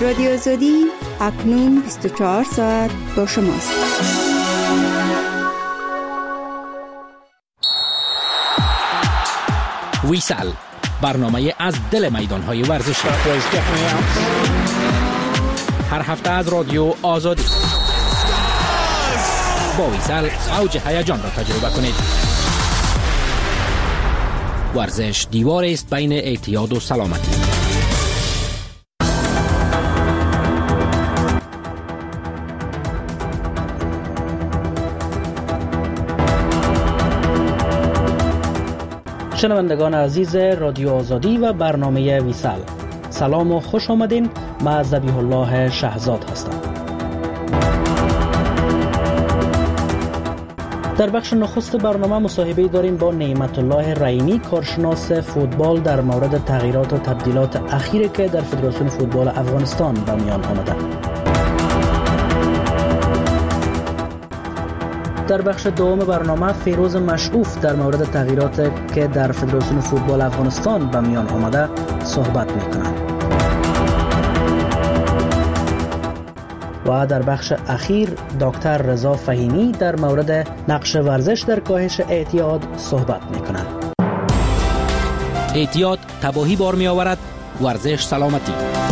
رادیو آزادی اکنون 24 ساعت با شماست. ویسال، برنامه از دل میدان‌های ورزشی. هر هفته از رادیو آزادی با ویسال اوج هیجان را تجربه کنید. ورزش دیوار است بین اعتیاد و سلامتی. شنوندگان عزیز رادیو آزادی و برنامه ویسال، سلام و خوش آمدین. من ذبیح الله شهزاد هستم. در بخش نخست برنامه مصاحبه داریم با نعمت الله رحیمی، کارشناس فوتبال، در مورد تغییرات و تبدیلات اخیری که در فدراسیون فوتبال افغانستان به میان آمده. در بخش دوم برنامه فیروز مشعوف در مورد تغییراتی که در فدراسیون فوتبال افغانستان به میان آمده صحبت میکنند. و در بخش اخیر دکتر رضا فهیمی در مورد نقش ورزش در کاهش اعتیاد صحبت میکنند. اعتیاد تباهی بار می آورد، ورزش سلامتی.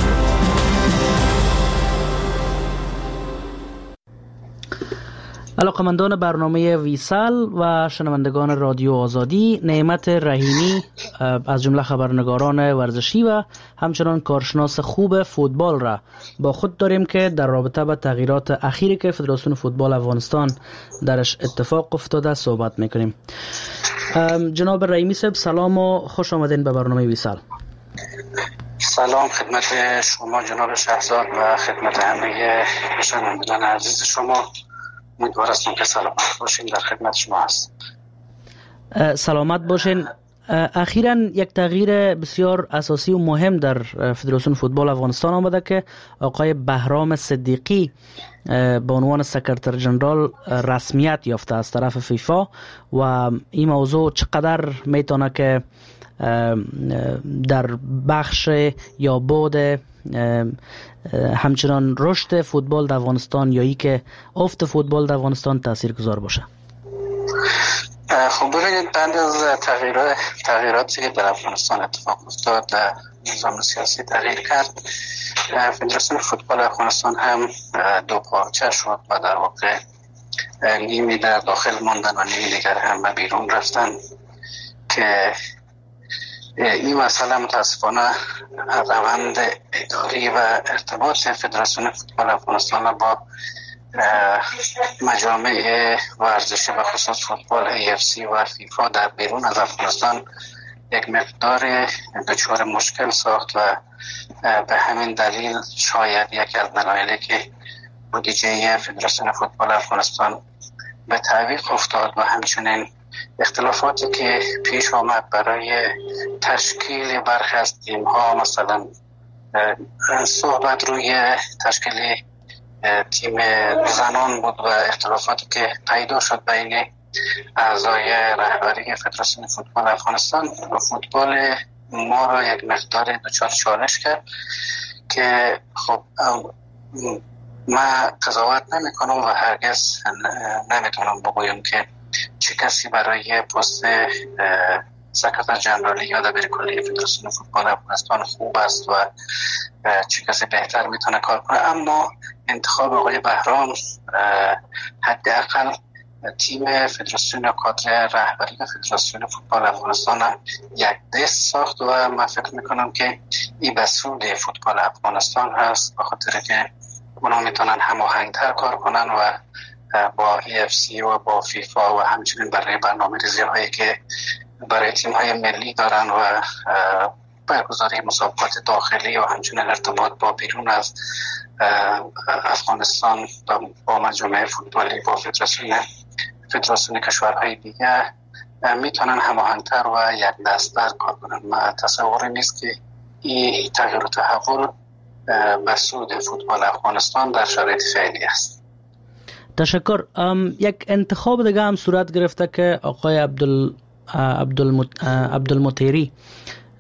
علاقمندان برنامه ویسال و شنوندگان رادیو آزادی، نعمت رحیمی از جمله خبرنگاران ورزشی و همچنان کارشناس خوب فوتبال را با خود داریم که در رابطه با تغییرات اخیری که فدراسیون فوتبال افغانستان درش اتفاق افتاده صحبت میکنیم. جناب رحیمی صاحب، سلام و خوش آمدین به برنامه ویسال. سلام خدمت شما جناب شهزاد و خدمت همه شنوندگان عزیز شما. امیدوار هستم که سلامت باشین. در خدمت شما هست. سلامت باشین. اخیراً یک تغییر بسیار اساسی و مهم در فدراسیون فوتبال افغانستان آمده که آقای بهرام صدیقی به عنوان سکرتر جنرال رسمیت یافته از طرف فیفا و این موضوع چقدر میتونه که در بخش یا بعد همچنان رشد فوتبال در افغانستان یا ای که افت فوتبال در افغانستان تاثیرگذار باشه؟ خب ببینید، بعد از تغییراتی که در افغانستان اتفاق افتاد، نظام سیاسی تغییر کرد، فدراسیون فوتبال افغانستان هم دو پارچه شد و در واقع نیمی در داخل ماندن و نیمی دیگر هم به بیرون رفتن که این مسئله متاسفانه روند اداری و ارتباط فدراسیون فوتبال افغانستان با مجامع ورزشی و خصوص فوتبال AFC و فیفا در بیرون از افغانستان یک مقدار دچار مشکل ساخت و به همین دلیل شاید یک از دلایلی که بودجه فدراسیون فوتبال افغانستان به تعویق افتاد و همچنین اختلافاتی که پیش آمد برای تشکیل برخی از تیم‌ها، مثلا صحبت روی تشکیل تیم زنان بود و اختلافاتی که پیدا شد بین اعضای رهبری فدراسیون فوتبال افغانستان و فوتبال ما را یک مقدار دچار چالش کرد که خب من قضاوت نمی کنم و هرگز نمیتونم بگویم که چه کسی برای پست سکرتر جنرالی یا دبیر کلی فدراسیون فوتبال افغانستان خوب است و چه کسی بهتر میتونه کار کنه، اما انتخاب آقای بهرام حداقل تیم فدراسیون کادر رهبری فدراسیون فوتبال افغانستان یک دست ساخت و من فکر میکنم که این بسود فوتبال افغانستان هست، به خاطر که اونا میتونن هماهنگتر کار کنن و با AFC و با فیفا و همچنین برای برنامه‌ریزی هایی که برای تیم های ملی دارن و برگزاری مسابقات داخلی و همچنین ارتباط با بیرون از افغانستان با مجامع فوتبالی با فدراسیون کشورهای دیگه میتونن هماهنگتر و یک دست‌تر کار کنن. من تصوری نیست که این تغییر و تحول به سود فوتبال افغانستان در شرایط فعلی است. تشکر. یک انتخاب دیگه هم صورت گرفته که آقای عبدالمطیری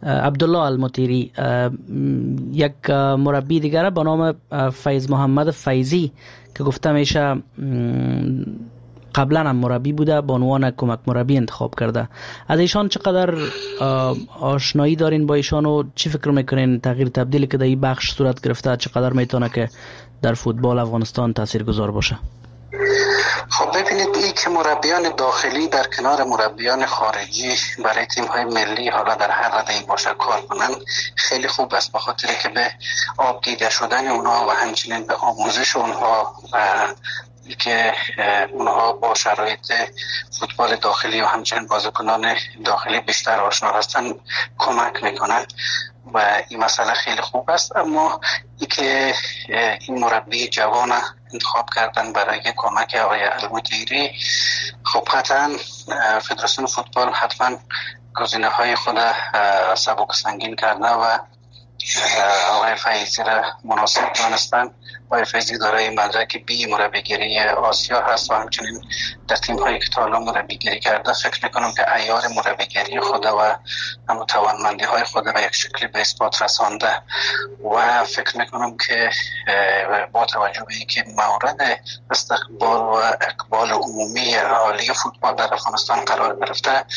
عبدالله المطیری، یک مربی دیگر به نام فیض محمد فیضی که گفته میشه قبلا هم مربی بوده، به عنوان کمک مربی انتخاب کرده. از ایشان چقدر آشنایی دارین با ایشان و چی فکر میکنین تغییر تبدیلی که در این بخش صورت گرفته چقدر میتونه که در فوتبال افغانستان تاثیرگذار باشه؟ خب ببینید، این که مربیان داخلی در کنار مربیان خارجی برای تیم‌های ملی حالا در هر رده‌ای باشه کار کنن خیلی خوب است، به خاطر که به آب دیده شدن اونها و همچنین به آموزش اونها که اونها با شرایط فوتبال داخلی و همچنین بازیکنان داخلی بیشتر آشنا هستن کمک میکنن و این مسئله خیلی خوب است. اما ای که این مربی جوان انتخاب کردن برای کمک آقای المطیری، خب قطعا فدراسیون فوتبال حتما گزینه های خود سبک سنگین کرده و آقای فیضی را مناسب دانستن. آقای فیضی دارای مدرک بی مربیگری آسیا هست و همچنین در تیم هایی که تا حالا مربیگری کرده فکر میکنم که عیار مربیگری خود و توانمندی های خود به یک شکلی به اثبات رسانده و فکر میکنم که با توجه به اینکه مورد استقبال و اقبال عمومی عالی فوتبال در افغانستان قرار گرفته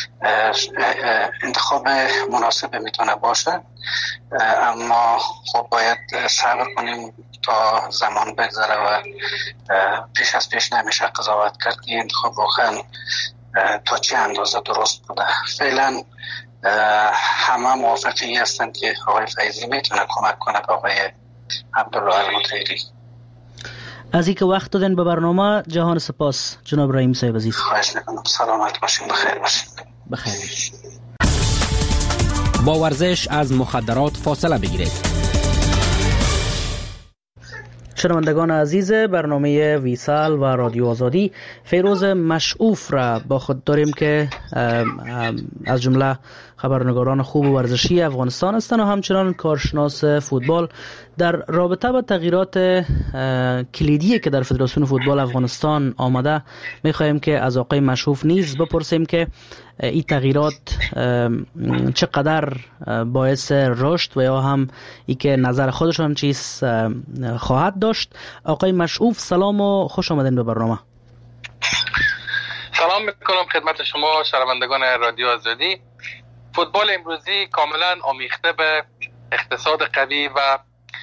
انتخاب مناسب میتونه باشه. اما خب باید صبر کنیم تا زمان بگذره و پیش از پیش نمیشه قضاوت کرد که انتخاب واقعا تا چه اندازه درست بوده. فعلا همه موافقی هستند که آقای فیضی میتونه کمک کنه به آقای عبدالله المطیری. از اینکه وقت دادن به برنامه جهان سپاس جناب رحیم صاحب عزیز. خواهش میکنم. سلامت باشین، بخیر باشین. بخیر باشین. با ورزش از مخدرات فاصله بگیرید. شنوندگان عزیز برنامه ویسال و رادیو آزادی، فیروز مشعوف را با خود داریم که از جمله خبرنگاران خوب و ورزشی افغانستان هستند و همچنان کارشناس فوتبال. در رابطه با تغییرات کلیدی که در فدراسیون فوتبال افغانستان آمده میخواهیم که از آقای مشعوف نیز بپرسیم که این تغییرات چقدر باعث رشد و یا هم ای که نظر خودشان چیز خواهد داشت. آقای مشعوف سلام و خوش آمدین به برنامه. سلام میکنم خدمت شما شنوندگان رادیو آزادی. فوتبال امروزی کاملا آمیخته به اقتصاد قوی و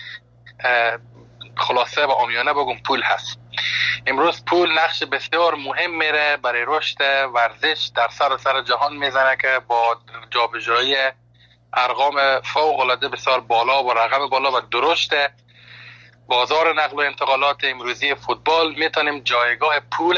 خلاصه و عامیانه بگم پول هست. امروز پول نقش بسیار مهم میره برای رشد ورزش در سر جهان میزنه که با جابجایی ارقام فوق العاده بسیار بالا و رقم بالا و درشت بازار نقل و انتقالات امروزی فوتبال میتونیم جایگاه پول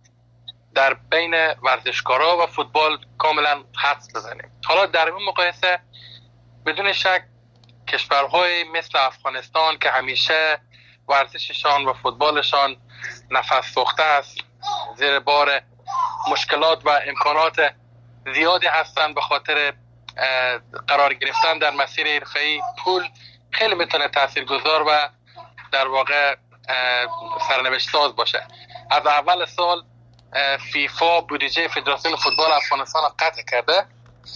در بین ورزشکارا و فوتبال کاملا حدس بزنیم. حالا در این مقایسه بدون شک کشورهای مثل افغانستان که همیشه ورزششان و فوتبالشان نفس سوخته است، زیر بار مشکلات و امکانات زیادی هستند، به خاطر قرار گرفتن در مسیر حرفه‌ای پول خیلی میتونه تاثیرگذار و در واقع سرنوشت ساز باشه. از اول سال فیفا بودجه فدراسیون فوتبال افغانستان قطع کرده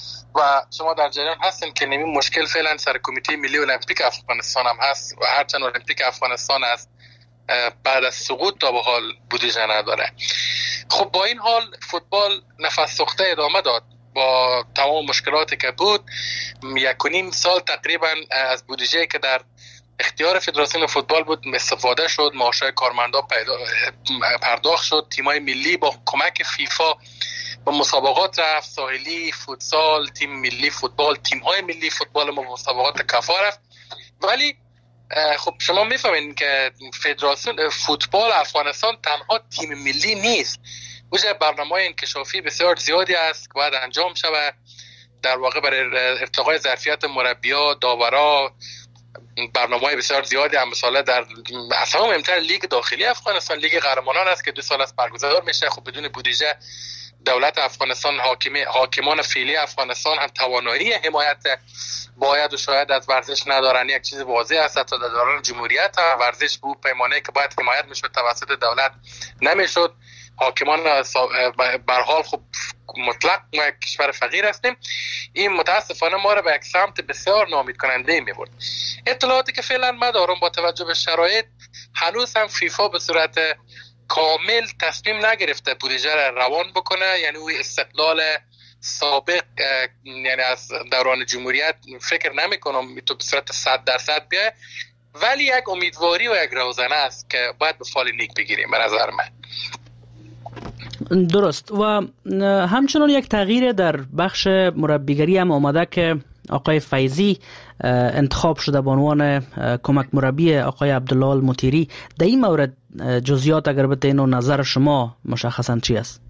و شما در جریان هستین که نمی مشکل فعلا سر کمیته ملی المپیک افغانستان هم هست و هرچند المپیک افغانستان است بعد از سقوط تا به حال بودجه نداره. خب با این حال فوتبال نفس سوخته ادامه داد با تمام مشکلاتی که بود. 1.5 سال تقریبا از بودجه که در اختیار فدراسیون فوتبال بود استفاده شد، معاشهای کارمندا پرداخت شد، تیمای ملی با کمک فیفا با مسابقات رفت، ساحلی، فوتسال، تیم ملی فوتبال، تیم‌های ملی فوتبال ما مسابقات کفا رفت. ولی خب شما میفهمین که فدراسیون فوتبال افغانستان تنها تیم ملی نیست. وجه برنامه‌های انکشافی بسیار زیادی است که باید انجام شود در واقع برای ارتقای ظرفیت مربی‌ها، داورا. برنامه‌های بسیار زیادی هم مثلا در اصلا مهمتر لیگ داخلی افغانستان لیگ قهرمانان است که 2 سال است برگزار میشه. خب بدون بودجه دولت افغانستان حاکمان فعلی افغانستان هم توانایی حمایت باید و شاید از ورزش ندارن. یک چیز واضح است تا در دوران جمهوریت ورزش بود پیمانه که باید حمایت میشد توسط دولت نمیشد حاکمان به هر حال خب مطلق ما یک کشور فقیر هستیم، این متاسفانه ما را به یک سمت بسیار ناامید کننده می‌برد. اطلاعاتی که فعلا ما دارم با توجه به شرایط هنوز هم فیفا به صورت کامل تصمیم نگرفته بودجه را روان بکنه، یعنی او استقلال سابق یعنی از دوران جمهوریت فکر نمی‌کنم تو به صورت 100% بیاد، ولی یک امیدواری و یک روزنه است که باید به فال نیک بگیریم به نظر من. درست. و همچنان یک تغییر در بخش مربیگری هم آمده که آقای فیضی انتخاب شده به عنوان کمک مربی آقای عبدالله المطیری. در این مورد جزئیات اگر بتین و نظر شما مشخصا چی است؟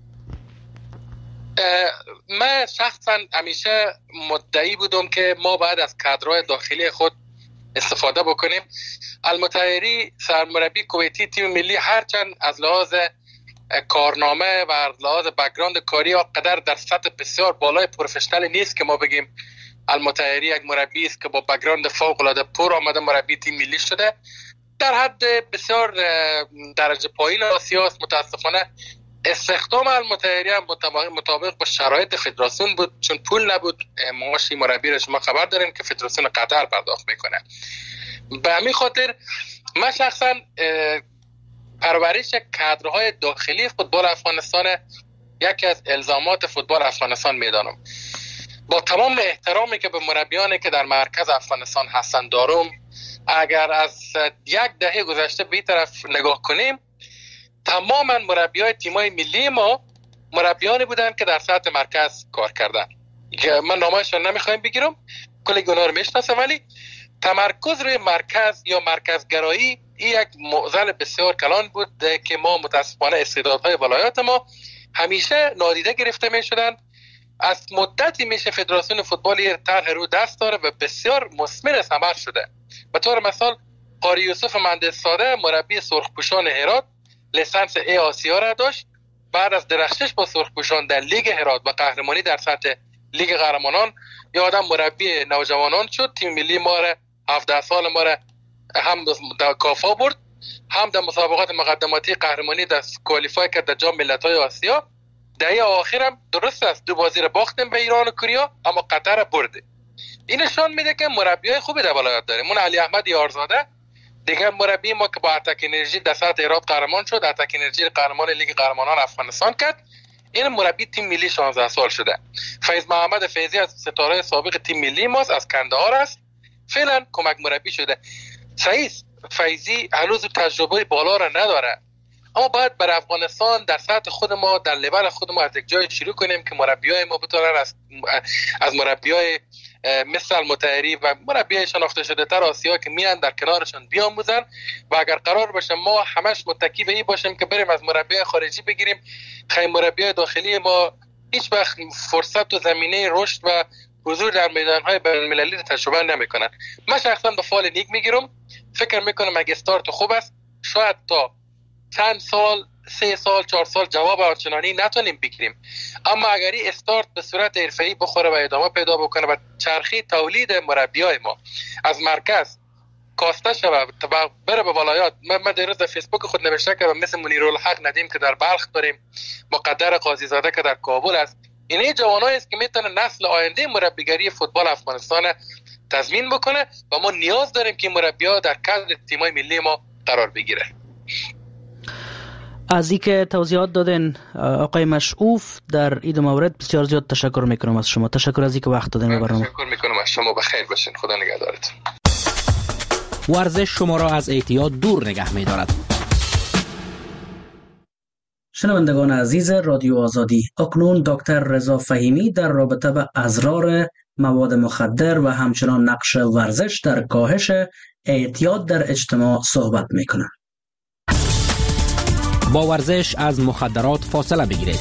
من شخصا همیشه مدعی بودم که ما باید از کادرهای داخلی خود استفاده بکنیم. المطیری سرمربی کویتی تیم ملی هرچند از لحاظ کارنامه و از لحاظ بک‌گراند کاری قدر در سطح بسیار بالای پروفشنال نیست که ما بگیم المطیری یک مربی است که با بک‌گراند فوق‌العاده پر آمده مربی تیم ملی شده. در حد بسیار درجه پایین آسیا است. متاسفانه استخدام المطیری هم مطابق با شرایط فدراسیون بود، چون پول نبود. معاش مربی را شما خبر دارین که فدراسیون قطر پرداخت میکنه. به همین خاطر من شخصا پرورش کادرهای داخلی فوتبال افغانستان یکی از الزامات فوتبال افغانستان میدانم. با تمام احترامی که به مربیانی که در مرکز افغانستان هستند دارم، اگر از یک دهه گذشته به این طرف نگاه کنیم، تماما مربیای تیمای ملی ما مربیانی بودند که در سطح مرکز کار کردن. من نامه‌شون نمیخوایم بگیرم، کلی گناه رو میشناسم، ولی تمرکز روی مرکز یا مرکزگرایی این یک معضل بسیار کلان بود که ما متاسفانه استعدادهای ولایات ما همیشه نادیده گرفته می شدن. از مدتی میشه فدراسیون فوتبال طرح رو دست داره و بسیار مثمر ثمر شده. به طور مثال قاری یوسف مهندس ساده مربی سرخپوشان هرات لیسانس ای آسیا را داشت. بعد از درخشش با سرخپوشان در لیگ هرات و قهرمانی در سطح لیگ قهرمانان یا آدم مربی نوجوانان شد. تیم ملی ما را 17 سال ما را هم در کافا برد، هم در مسابقات مقدماتی قهرمانی در کوالیفای کرد در جام ملت‌های آسیا. دهه آخرم درست است 2 بازی را باختیم به ایران و کوریا، اما قطر برده. این نشان میده که مربیای خوبی در ولایت داریم. من علی احمد یارزاده دیگه مربی ما که با اتک انرژی در سطح هرات قهرمان شد، اتک انرژی قهرمان لیگ قهرمانان افغانستان کرد. این مربی تیم ملی 16 سال شده. فیض محمد فیضی از ستاره سابق تیم ملی ماست، از کندهار است، فعلا کمک مربی شده. صحیح فیضی هنوز تجربه بالا را نداره، اما باید بر افغانستان در سطح خود ما در لول خود ما از یک جای شروع کنیم که مربیای ما بتونن از مربیای مثل المطیری و مربیای شناخته شده تر آسیا که میان در کنارشان بیاموزن. و اگر قرار باشه ما همش متکی به این باشیم که بریم از مربیای خارجی بگیریم، خیلی مربیای داخلی ما هیچ وقت فرصت و زمینه رشد و حضور در میدانهای بین‌المللی رو تجربه نمیکنن. من شخصا به فال نیک میگیرم، فکر میکنم اگه استارت خوب است شاید تا چند سال 3 سال 4 سال جواب آنچنانی نتونیم بگیریم، اما اگر این استارت به صورت حرفه‌ای بخوره و ادامه پیدا بکنه و چرخی تولید مربیای ما از مرکز کاسته شده و بره به ولایات. من دیروز در فیسبوک خود نوشته که مثل منیرالحق ندیم که در بلخ داریم، مقدر قاضی زاده که در کابل است. این جوانایی است که میتونه نسل آینده مربیگری فوتبال افغانستان تضمین بکنه و ما نیاز داریم که مربی‌ها در کادر تیم‌های ملی ما قرار بگیره. از اینکه توضیحات دادن آقای مشعوف در این مورد بسیار زیاد تشکر میکنم از شما. تشکر از اینکه وقت دادن به برنامه. تشکر میکنم از شما. بخیر باشین. خدا نگهدارتون. ورزش شما را از اعتیاد دور نگه می‌دارد. شنوندگان عزیز رادیو آزادی، اکنون دکتر رضا فهیمی در رابطه با اضرار مواد مخدر و همچنان نقش ورزش در کاهش اعتیاد در اجتماع صحبت میکنند. با ورزش از مخدرات فاصله بگیرید.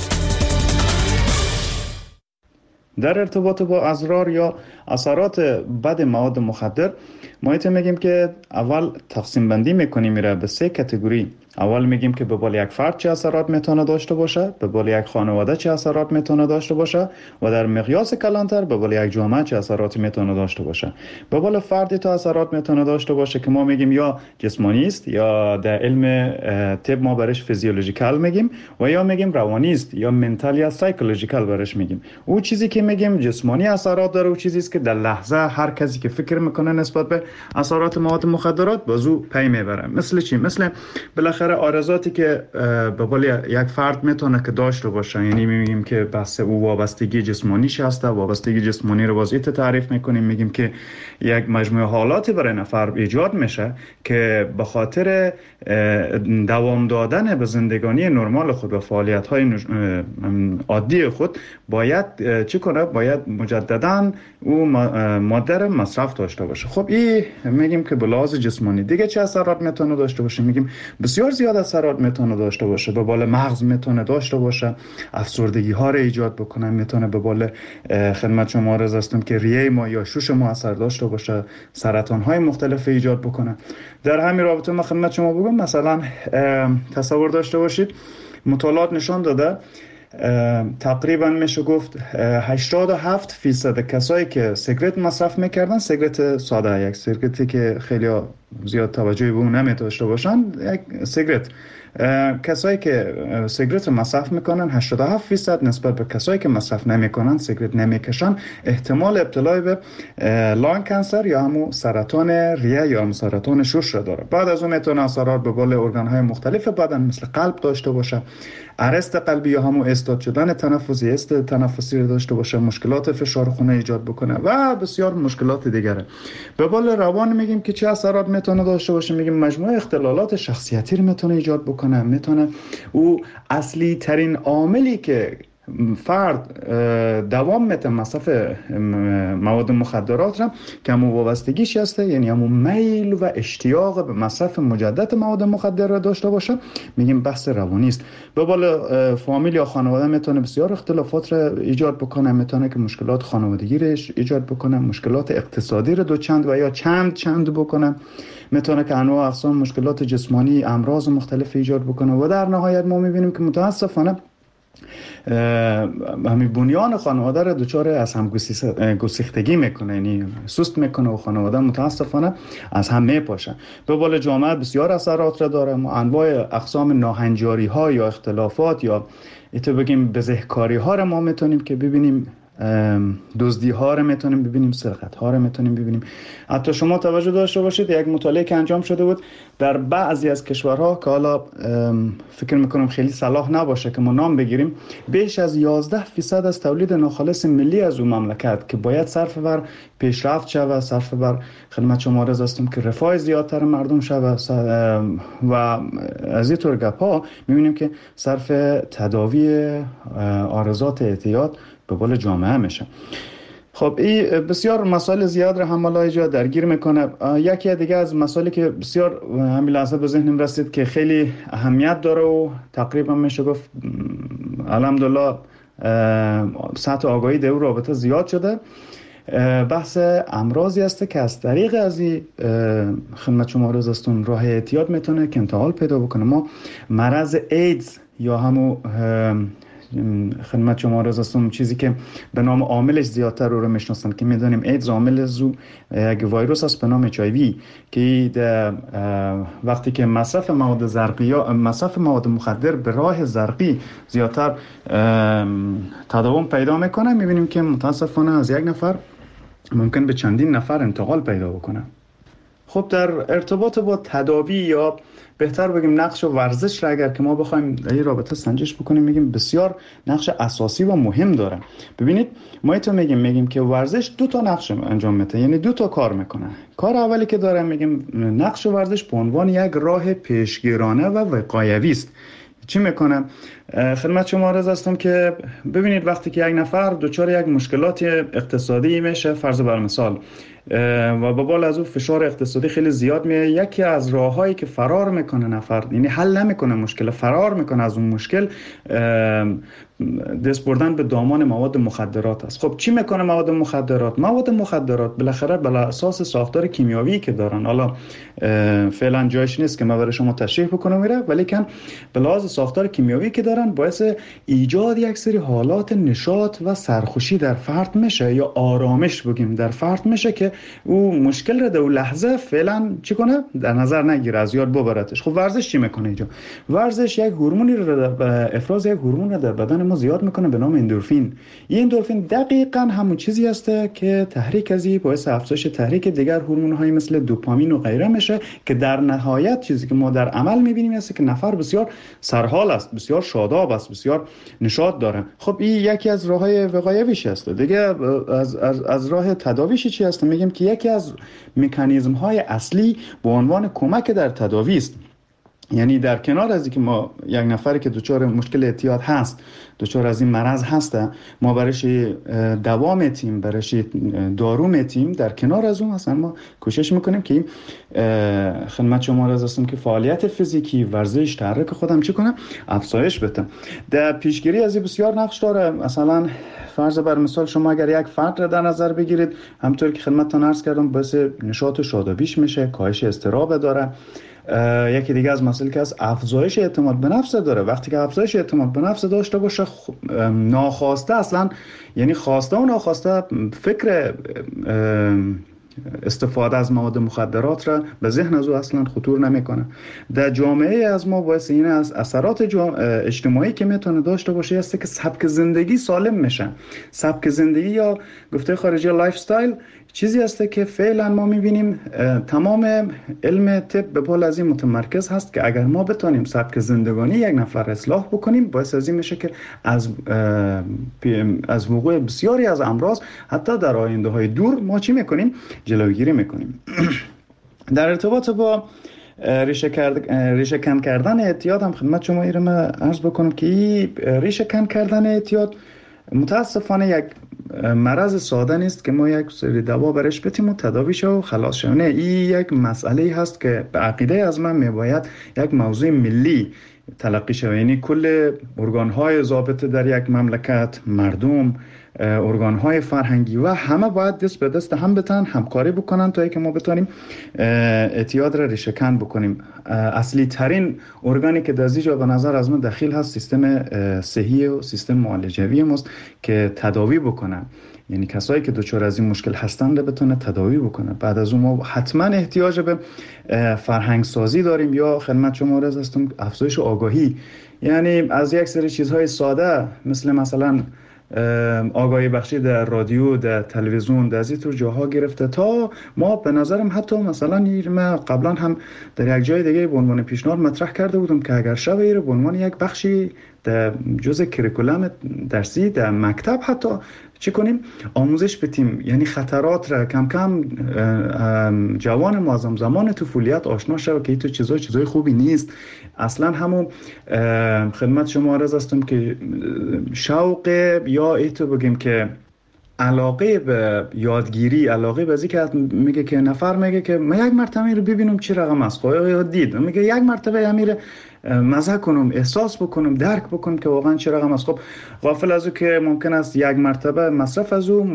در ارتباط با اضرار یا اثرات بد مواد مخدر، ما ایت میگیم که اول تقسیم بندی میکنیم میره به 3 کاتگوری. اول میگیم که به بال یک فرد چه اثرات میتونه داشته باشه، به بال یک خانواده چه اثرات میتونه داشته باشه و در مقیاس کلانتر به بال یک جامعه چه اثراتی میتونه داشته باشه. به بال فردی تا اثرات میتونه داشته باشه که ما میگیم یا جسمانی است یا در علم طب ما برش فیزیولوژیکال میگیم و یا میگیم روانی است یا منتال یا سایکولوژیکال برش میگیم. او چیزی که میگیم جسمانی اثرات داره، او چیزی است که در لحظه هر کسی که فکر میکنه نسبت به اثرات مواد مخدرات بازو پی میبره. مثل چی؟ مثل بالاخره آرزاتی که به قول یک فرد میتونه که داشته باشه، یعنی میگیم که بس او وابستگی جسمانیش هسته. وابستگی جسمانی رو وضعیت تعریف میکنیم، میگیم که یک مجموعه حالاتی برای نفر ایجاد میشه که به خاطر دوام دادن به زندگانی نرمال خود و فعالیت های عادی خود باید چی کنه؟ باید مجددا او ماده رو مصرف داشته باشه. خب این میگیم که به لحاظ جسمانی. دیگه چه اثرات میتونه داشته باشه؟ میگیم بسیار زیاد اثرات میتونه داشته باشه. به بال مغز میتونه داشته باشه، افسردگی ها رو ایجاد بکنه، میتونه به بال خدمت شما عرض هستم که ریه ما یا شوش ما اثر داشته باشه، سرطان های مختلف ایجاد بکنه. در همین رابطه ما خدمت شما بگم مثلا تصور داشته باشید مطالعات نشان داده تقریبا میشه گفت 87% کسایی که سیگرت مصرف میکردن، سیگرت ساده، یک سیگرتی که خیلی زیاد توجهی به اون نمیداشته باشن، یک سیگرت، کسایی که سیگرت مصرف میکنن 87% نسبت به کسایی که مصرف نمیکنن، سیگرت نمیکشن، احتمال ابتلا به لانگ کانسر یا همون سرطان ریه یا هم سرطان شش را داره. بعد از اون میتونه اثرات به بال ارگان های مختلف بدن مثل قلب داشته باشه، ارست قلبی یا همون استاد شدن تنفسی، است تنفسی رو داشته باشه، مشکلات فشار خون ایجاد بکنه و بسیار مشکلات دیگره. به بال روان میگیم که چه اثرات میتونه داشته باشه؟ میگیم مجموعه اختلالات شخصیتی رو میتونه ایجاد بکنه. میتونه او اصلی ترین عاملی که فرد دوام میته مصرف مواد مخدرات را که همون وابستگیش هسته، یعنی همون میل و اشتیاق به مصرف مجدد مواد مخدر را داشته باشه، میگیم بحث روانی است. به بال فامیل یا خانواده میتونه بسیار اختلافات را ایجاد بکنه، میتونه که مشکلات خانوادگی را ایجاد بکنه، مشکلات اقتصادی را دوچند و یا چند بکنه، میتونه که انواع اقسام مشکلات جسمانی، امراض مختلف ایجاد بکنه و در نهایت ما میبینیم که متاسفانه همین بنیان خانواده را دچار از هم گسیختگی میکنه، یعنی سست میکنه و خانواده متاسفانه از هم میپاشه. به بال جامعه بسیار اثرات را داره. ما انواع اقسام ناهنجاری ها یا اختلافات یا ایتو بگیم بزهکاری ها را ما میتونیم که ببینیم، دزدی ها رو میتونیم ببینیم، سرقت ها رو میتونیم ببینیم. حتی شما توجه داشته باشید یک مطالعه که انجام شده بود در بعضی از کشورها که حالا فکر میکنم خیلی صلاح نباشه که ما نام بگیریم، بیش از 11% از تولید ناخالص ملی از اون مملکت که باید صرف بر پیشرفت شود، صرف بر خدمت شما عرض هستم که رفاه زیادتر مردم شود و از این طور گپ ها میبینیم که صرف تداوی عارضات اعتیاد به بال جامعه میشه. خب این بسیار مسائل زیاد را هم ملاحظه درگیر میکنه. یکی دیگه از مسائلی که بسیار همین لحظه به ذهنم رسید که خیلی اهمیت داره و تقریبا میشه گفت الحمدلله سطح آگاهی در رابطه زیاد شده، بحث امراضی است که از طریق از این خدمت شما عرض هستم راه اعتیاد میتونه که انتقال پیدا بکنه. ما مرض ایدز یا همون خدمت شما عرض هستم چیزی که به نام عاملش زیادتر رو میشناسن که میدونیم ایدز عامل زو یک ویروس است به نام HIV که وقتی که مصرف مواد زرقی یا مصرف مواد مخدر به راه زرقی زیادتر تداوم پیدا میکنه، میبینیم که متاسفانه از یک نفر ممکن به چندین نفر انتقال پیدا بکنه. خب در ارتباط با تداوی یا بهتر بگیم نقش ورزش را اگر که ما بخوایم در این رابطه سنجش بکنیم، میگیم بسیار نقش اساسی و مهم داره. ببینید ما ایتو میگیم که ورزش دو تا نقش انجام میده، یعنی دو تا کار میکنه. کار اولی که داره میگیم نقش ورزش به عنوان یک راه پیشگیرانه و وقایوی است. چی میکنه؟ خدمت شما عرض هستم که ببینید وقتی که یک نفر دچار یک مشکلات اقتصادی میشه، فرض بر مثال و به بالا از اون فشار اقتصادی خیلی زیاد میاد. یکی از راههایی که فرار میکنه نفر، یعنی حل نمیکنه مشکل، فرار میکنه از اون مشکل، دست بردن به دامان مواد مخدرات است. خب چی میکنه مواد مخدرات؟ مواد مخدرات بالاخره بر اساس ساختار کیمیاوی که دارن، حالا فعلا جایش نیست که من برای شما تشریح بکنم میره، ولی کن به لحاظ ساختار کیمیاوی که دارن باعث ایجاد یک سری حالات نشاط و سرخوشی در فرد میشه، یا آرامش بگیم در فرد میشه، که او مشکل رو در اون لحظه فعلا چی کنه؟ در نظر نگیره، از یاد ببرتش. خب ورزش چی میکنه اینجا؟ ورزش یک هورمونی رو افراز یک هورمون رو در بدن ما زیاد میکنه به نام اندورفین. این اندورفین دقیقاً همون چیزی است که تحریک ازی باعث افزایش تحریک دیگر هورمون‌های مثل دوپامین و غیره میشه، که در نهایت چیزی که ما در عمل میبینیم است که نفر بسیار سرحال است، بسیار شاداب است، بسیار نشاط داره. خب این یکی از راههای وقایویش است. دیگه از راه تداویش چی است؟ میگیم که یکی از مکانیزم‌های اصلی به عنوان کمک در تداوی است. یعنی در کنار از اینکه ما یک نفری که دچار مشکل اعتیاد هست، دچار از این مرض هسته، ما برایش دوا میتیم، برایش دارو میتیم، در کنار از اون اصلا ما کوشش میکنیم که خدمت شما را هستم که فعالیت فیزیکی، ورزش، تحرک خودم چی کنم؟ افزایش بدم. در پیشگیری از این بسیار نقش داره. مثلا فرض بر مثال شما اگر یک فرد را در نظر بگیرید، همونطور که خدمتتون عرض کردم باعث نشاط و شادابیش میشه، کاهش اضطراب داره. یکی دیگه از مسائل که از افزایش اعتماد به نفس داره. وقتی که افزایش اعتماد به نفس داشته باشه، ناخواسته اصلا، یعنی خواسته و ناخواسته فکر استفاده از مواد مخدرات را به ذهن از او اصلا خطور نمیکنه. در جامعه از ما باعث این از اثرات اجتماعی که میتونه داشته باشه است که سبک زندگی سالم میشه. سبک زندگی یا گفته خارجی لایف استایل چیزی است که فعلا ما میبینیم تمام علم طب به پول از این متمرکز هست که اگر ما بتونیم سبک زندگانی یک نفر اصلاح بکنیم، باعث از این میشه که از وقوع بسیاری از امراض حتی در آینده های دور ما چی میکنیم؟ جلوگیری میکنیم. در ارتباط با ریشه کن کردن اعتیاد هم خدمت شما ایرم عرض بکنم که ریشه کن کردن اعتیاد متاسفانه یک مرض ساده نیست که ما یک سری دوا برش بدیم و تداوی شه و خلاص شه. نه، این یک مسئله هست که به عقیده از من میباید یک موضوع ملی تلقی شه. یعنی کل ارگان‌های ضابطه در یک مملکت، مردم، ارگان‌های فرهنگی و همه باید دست به دست هم بتن، همکاری بکنن تا اینکه ما بتونیم اعتیاد را ریشه کن بکنیم. اصلی ترین ارگانی که در اینجا به نظر از من دخیل هست سیستم صحی و سیستم معالجوی ماست که تداوی بکنن. یعنی کسایی که دچار از این مشکل هستند بتونه تداوی بکنه. بعد از اون ما حتما احتیاج به فرهنگ سازی داریم یا خدمت شما عرض هستم افزایش آگاهی. یعنی از یک سری چیزهای ساده مثلا آگاهی بخشی در رادیو، در تلویزیون، در این طور جاها گرفته تا ما به نظرم حتی مثلا ما قبلا هم در یک جای دیگه به عنوان پیشنهاد مطرح کرده بودم که اگر شب ایره به عنوان یک بخشی در جزء کریکولم درسی در مکتب حتی چی کنیم؟ آموزش بدیم. یعنی خطرات را کم کم جوان معظم زمان طفولیت آشنا شود که این چیزای خوبی نیست. اصلا همون خدمت شما عرض هستم که شوق یا ایتو بگیم که علاقه به یادگیری، علاقه به ذکر میگه که نفر میگه که من یک مرتبه رو ببینم چی رقم است، خواهی دید میگه یک مرتبه امیر مزه کنم، احساس بکنم، درک بکنم که واقعا چه رقم است. خب غافل از او که ممکن است یک مرتبه مصرف از او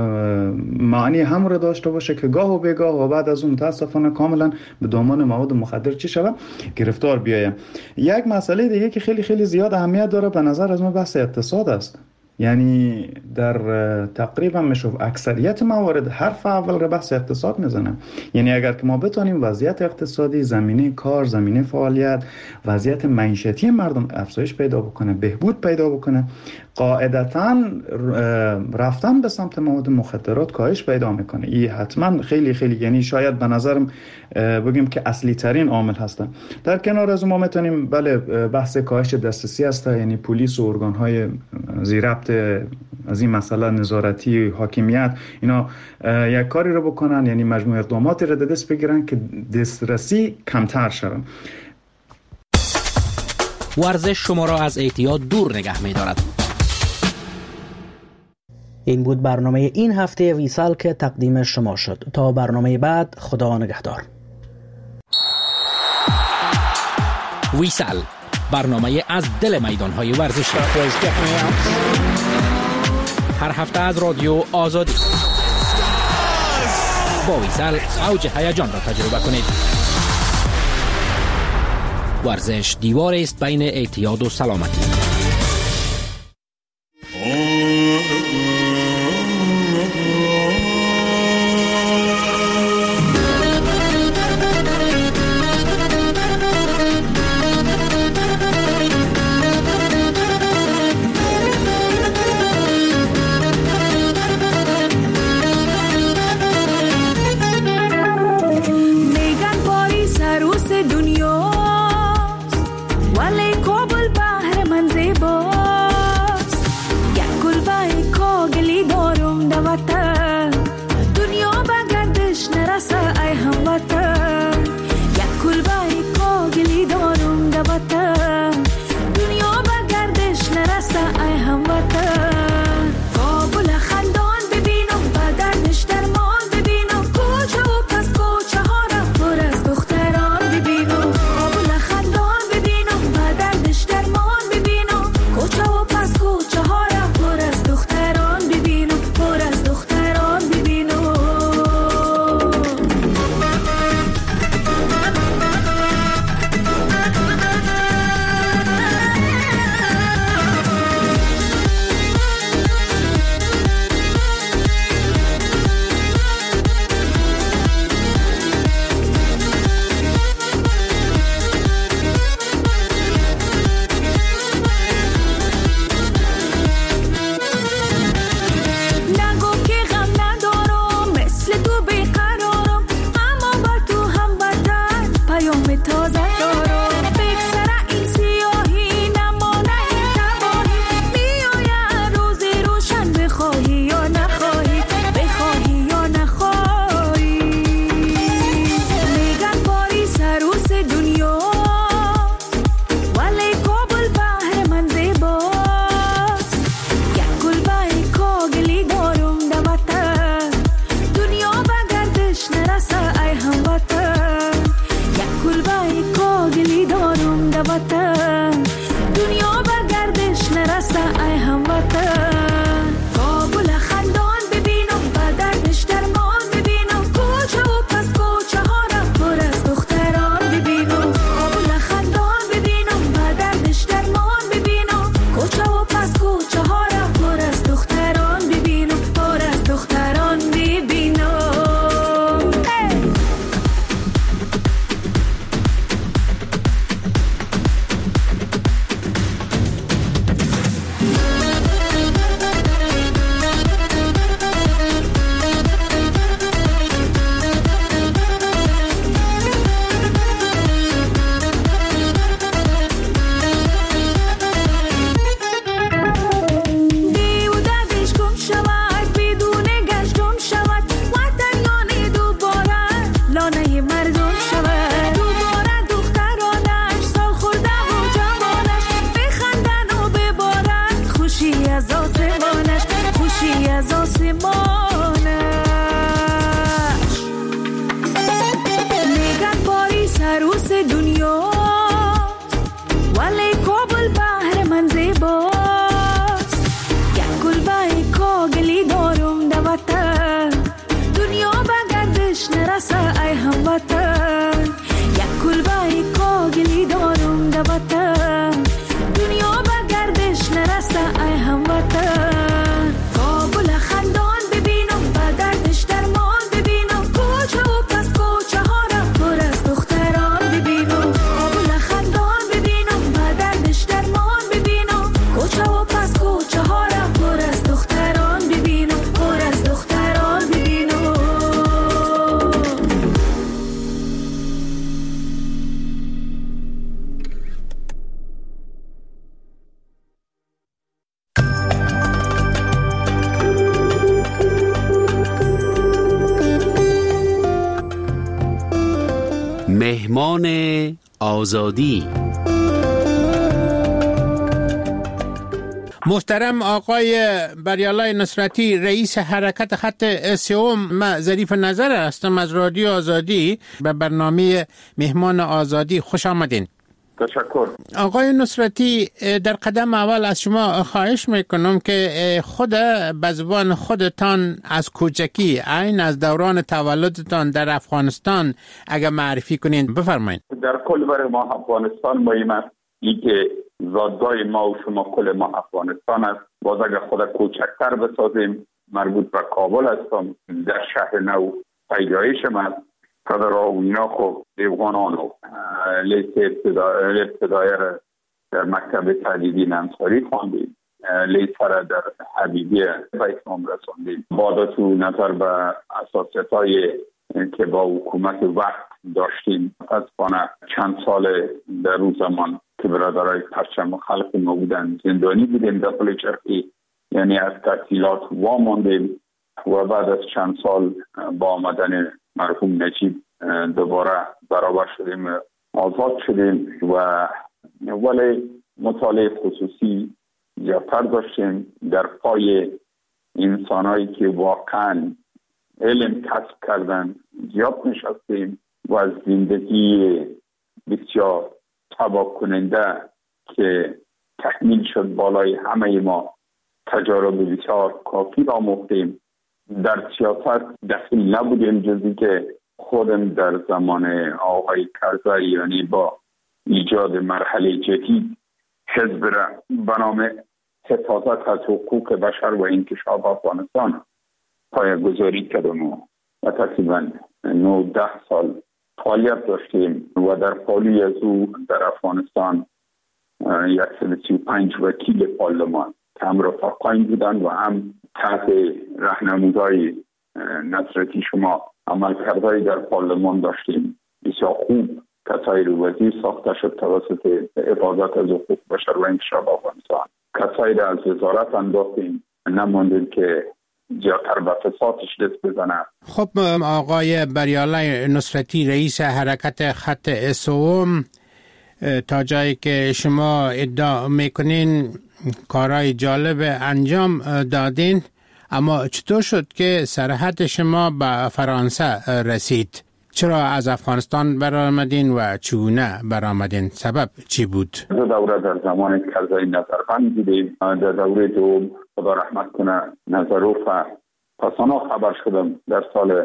معنی هم رو داشته باشه که گاه و بیگاه و بعد از اون متاسفانه کاملا به دامان مواد مخدر چی شود؟ گرفتار بیایم. یک مسئله دیگه که خیلی خیلی زیاد اهمیت داره به نظر از من بحث اقتصاد است. یعنی در تقریبا میشه اکثریت موارد حرف اول رو بحث اقتصاد میزنه. یعنی اگر که ما بتونیم وضعیت اقتصادی، زمینه کار، زمینه فعالیت، وضعیت معیشتی مردم افزایش پیدا بکنه، بهبود پیدا بکنه، قاعدتاً رفتن به سمت مواد مخدرات کاهش پیدا میکنه. این حتما خیلی خیلی یعنی شاید به نظرم بگیم که اصلی ترین عامل هستن. در کنار از ما میتونیم بله بحث کاهش دسترسی است، یعنی پلیس و ارگان‌های زیربط از این مسئله نظارتی حاکمیت اینا یک کاری رو بکنن، یعنی مجموعه اقداماتی رو دست بگیرن که دسترسی کمتر شود. ورزش شما را از اعتیاد دور نگه می‌دارد. این بود برنامه این هفته ویسال که تقدیم شما شد. تا برنامه بعد، خدا نگهدار. ویسال، برنامه از دل میدان‌های ورزشی. هر هفته از رادیو آزادی. با ویسال اوج هیجان را تجربه کنید. ورزش دیوار است بین اعتیاد و سلامتی. مهمان آزادی. محترم آقای بریالله نصرتی، رئیس حرکت خط سوم، من ظریف نظر هستم از رادیو آزادی. به برنامه مهمان آزادی خوش آمدین. تشکر. آقای نصرتی، در قدم اول از شما خواهش میکنم که خود به زبان خودتان از کوچکی، عین از دوران تولدتان در افغانستان اگر معرفی کنین بفرمایید. در کل برای ما افغانستان مهم است که زادگاه ما و شما کل ما افغانستان است. باز اگر خود کوچکتر بسازیم، مربوط به کابل هستم، در شهر نو پیدایشم است. پدر و اینا خب دیوانان و لیست ابتدایی را در مکتب تعلیمی انصاری خواندیم، لیست را در حبیبیه به اتمام رساندیم. بعد تو نظر به اساسیت‌های که با حکومت وقت داشتیم، از چند سال در روز زمان که برادرای پرچم خلق ما بودن زندانی بودیم در پل چرخی، یعنی از تحصیلات واماندیم و بعد از چند سال با آمدن مرحوم نجیب دوباره برابر شدیم، آزاد شدیم و ولی مطالعه خصوصی زیادتر داشتیم. در پای انسانایی که واقعا علم کسب کردن زیاد نشستیم و از زندگی بسیار تباه کننده که تحمیل شد بالای همه ما تجارب بسیار کافی را آموختیم. در سیاست دخیل نبودیم جزی که خودم در زمان آقای کرزی، یعنی با ایجاد مرحله جدید حزب را به نام حفاظت از حقوق بشر و انکشاف افغانستان پایه‌گذاری کردم و تقریبا 9-10 سال فعالیت داشتیم و در پالوی از او در افغانستان 135 وکیل پارلمان که هم رفقاین بودن و هم تحت راهنمایی نصرتی شما عمل کرده در پارلمان داشتیم. بسیار خوب کسایی رو وزیر ساخته شد توسط حفاظت از حقوق بشر و انکشاف افغانستان. کسایی رو از وزارت انداختیم، نماندیم که زیادتر به فسادش دست بزنه. خب آقای بریالله نصرتی، رئیس حرکت خط سوم، تا جایی که شما ادعا میکنین کارهای جالب انجام دادین، اما چطور شد که سرحد شما به فرانسه رسید؟ چرا از افغانستان برآمدین و چونه برآمدین؟ سبب چی بود؟ دو دوره در زمان کرزی نظربند بودیم. در دوره دوم خدا رحمت کنه نظروف پسانا خبر شدم در سال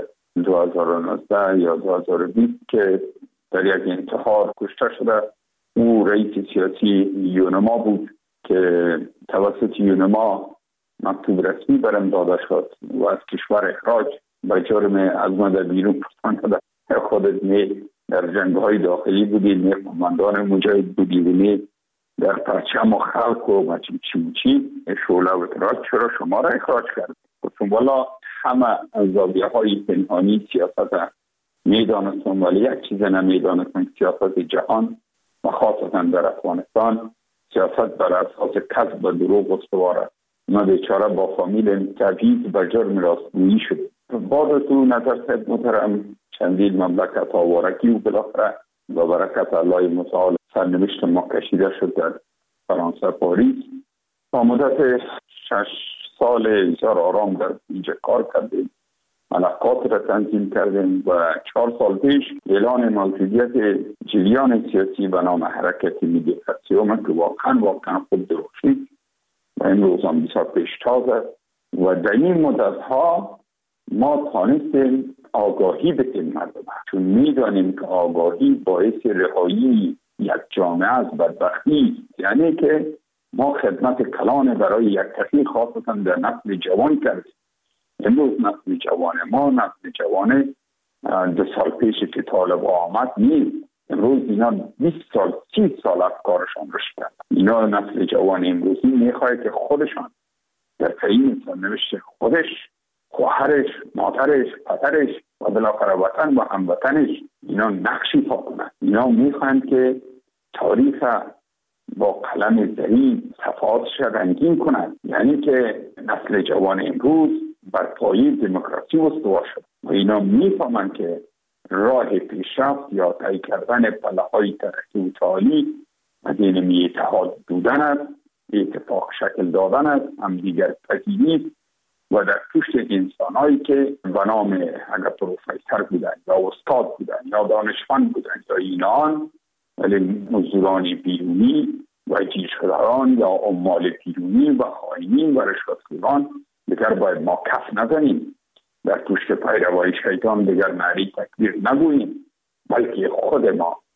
2019 یا 2020 که در یک انتحار کشته شده. او رئیس سیاسی یونما بود که توسط یونما مکتوب رسمی برم داده شد و از کشور اخراج به جرم از ماده بیرون پرتان خودت می در جنگ‌های داخلی بودی، می کماندان مجاهد بودی و می در پرچم و خلق و مچی شعله و اخراج. چرا شما را اخراج کرد؟ گفتم والا همه از زاویه‌های پنهانی سیاست میدانستم، ولی یک چیز نمیدانستم، سیاست جهان و خاصتا در افغانستان سیاست بر اساس کذب و دروغ استواره. ما بیچاره با فامیل تبعید به جرم راستگویی شد. بعد تو نظر صاحب محترم چندین مملکت آوارگی و بالاخره با برکت الله متعال سرنوشت ما کشیده شد در فرانسه پاریس. با مدت 6 سال بسیار آرام در اینجا کار کردیم، ملکات را تنظیم کردیم و 4 سال پیش اعلان موجودیت جریان سیاسی به نام حرکت ملی خط سوم که واقعا خوب درخشید و این روز هم بسیار پیشتاز است و در این مدت ها ما توانستیم آگاهی بدیم مردم، چون میدانیم که آگاهی باعث رهایی یک جامعه از بدبختی، یعنی که ما خدمت کلان برای یک کسی خاصتا در نسل جوان کردیم. امروز نسل جوان ما نسل جوان 2 سال پیش که طالب آمد نیست. امروز اینا 20 سال 30 سال افکارشان رشد کرد. اینا نسل جوان امروزی میخواد که خودشان در تعیین سرنوشت خودش، خواهرش، مادرش، پدرش و بالاخره وطن و هموطنش اینا نقشی پا کنند. اینا میخواهند که تاریخ با قلم زرین صفحاتش رنگین کنند، یعنی که نسل جوان امروز بر پایه دموکراسی استوار شد و اینا میفهمند که راه پیشرفت یا طی کردن پله‌های ترقی و تعالی مدین اتحاد بودن است اتفاق شکل دادن است، هم دیگر پذیری و در پشت انسان‌هایی که به نام اگر پروفسور بودن یا استاد بودن یا دانشمند بودن یا اینان، ولی مزدوران بیرونی و جیش‌خواران یا عمال بیرونی و خائنین و رشوتخواران دیگر باید ما کف نزنیم، در پشت پیروای شیطان دیگر نعره تکبیر نگوییم، بلکه خود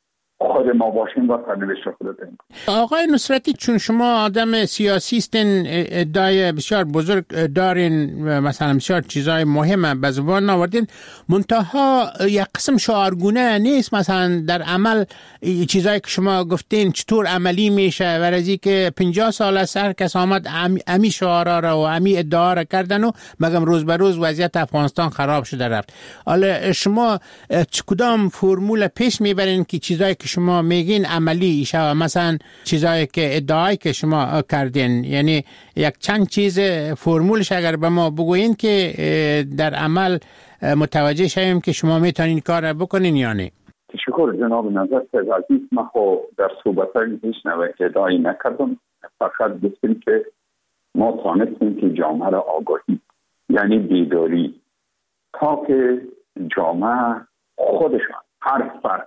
ما باشیم و سرنوشت خود تعیین کنیم. آقای نصرتی، چون شما آدم سیاسی هستین، ادعای بسیار بزرگ دارین، مثلا بسیار چیزای مهم به زبان آوردین، منتها یک قسم شعارگونه نیست. مثلا در عمل چیزایی که شما گفتین چطور عملی میشه و از اینکه 50 سال از هر کس آمد امی شعارا را و امی ادعا را کردن و مگم روز به روز وضعیت افغانستان خراب شده رفت. حالا شما کدام فرمول پیش میبرین که چیزایی که شما میگین عملی شه؟ مثلا چیزایی که ادعایی که شما کردین، یعنی یک چند چیز فرمولش اگر به ما بگوین که در عمل متوجه شویم که شما میتونین کار را بکنین یا نه. تشکر جناب نظر عزیز. من خو در صحبت‌های پیشنوی ادعایی نکردم، فقط گفتم که ما تانستیم که جامعه را آگاهی، یعنی بیداری، تا که جامعه خودشان هر فرد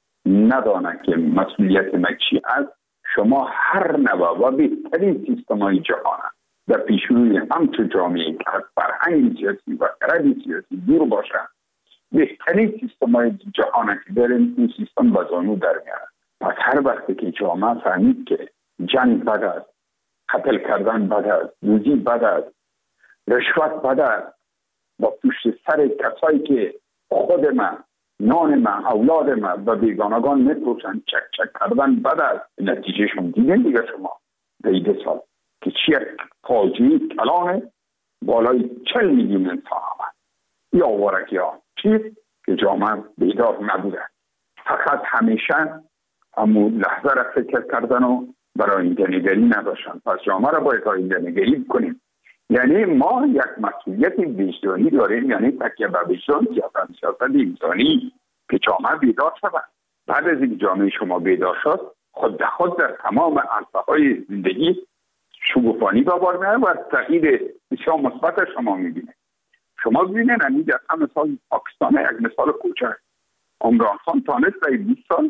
ندانه که مسئولیت ما چی است. شما هر نوع و بهترین سیستم‌های جهان در پیشروی همچون جامعه که از فرهنگ سیاسی و خرد سیاسی دور باشه، بهترین سیستم‌های جهان که داریم این سیستم به زانو در میاره. پس هر وقتی که جامعه فهمید که جنگ بد است، قتل کردن بد است، دوزی بد است، رشوت بد است، با پشت سر کسایی که خود من، نان من، اولاد من و بیگانگان میپوشن چک کردن بد است، نتیجهشون دیگه شما دیده سال که چی فاجعه کلان بالای 40 میلیون انسان آمد یا ورکی ها چیز که جامعه بیدار نبوده، فقط همیشه همون لحظه را فکر کردن و برای آینده نگری نداشتن. پس جامعه را باید آینده نگری کنیم. یعنی ما یک مسئولیت وجدانی داریم، یعنی تکیه به وجدان، سیاست انسانی که جامعه بیدار شود. بعد از این جامعه شما بیدار شد، خود به خود در تمام عرصه‌های زندگی شگوفانی به بار میاد و تغییر بسیار مثبت شما میبینه. شما ببینید همین در مثال پاکستان یک مثال کوچک، عمران خان تانست در 20 سال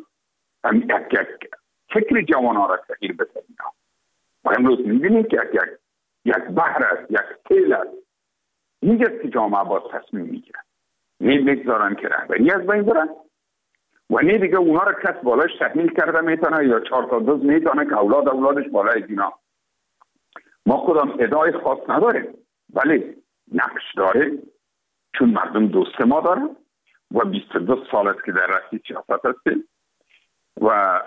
یک فکر جوانان را تغییر بده. و امروز میبینید که یک بحر است، یک سیل است، اینجاست که جامعه باز تصمیم میگیرن، نه بگذارن که رهبری از بین برن و نه دیگه اونا را کس بالاش تحمیل کرده میتونه یا 4 تا دوز میتونه که اولادش بالای دینا. ما خودم ادعای خاص نداریم، ولی نقش داره، چون مردم دوست ما دارن و 22 سال است که در رأس سیاست هستیم و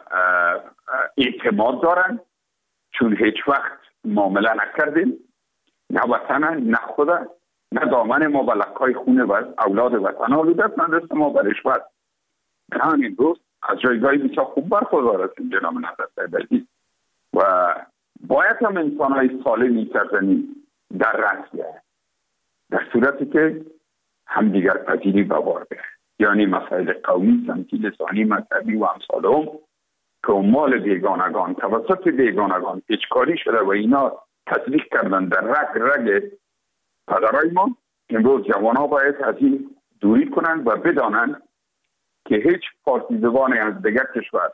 اعتماد دارن، چون هیچ وقت معامله نکردیم، نه وطن، نه خود، نه دامن ما به لکای خونه و اولاد وطن آلوده است، نه دست ما به رشوت. همین روز از جایگاهی بسیار خوب برخوردار هستیم جناب نظر عزیز و باید هم انسان‌های سالمی سرزمین در رأس بیاید، در صورتی که همدیگر پذیری به بار بیاید، یعنی مسائل قومی، سمتی، لسانی، مذهبی و امثالهم که مال بیگانگان توسط بیگانگان اجکاری شده و اینا تطبیق کردن در رگ پدرای ما. امروز جوانها باید از این دوری کنند و بدانند که هیچ فارسی زبانی از دیگر کشور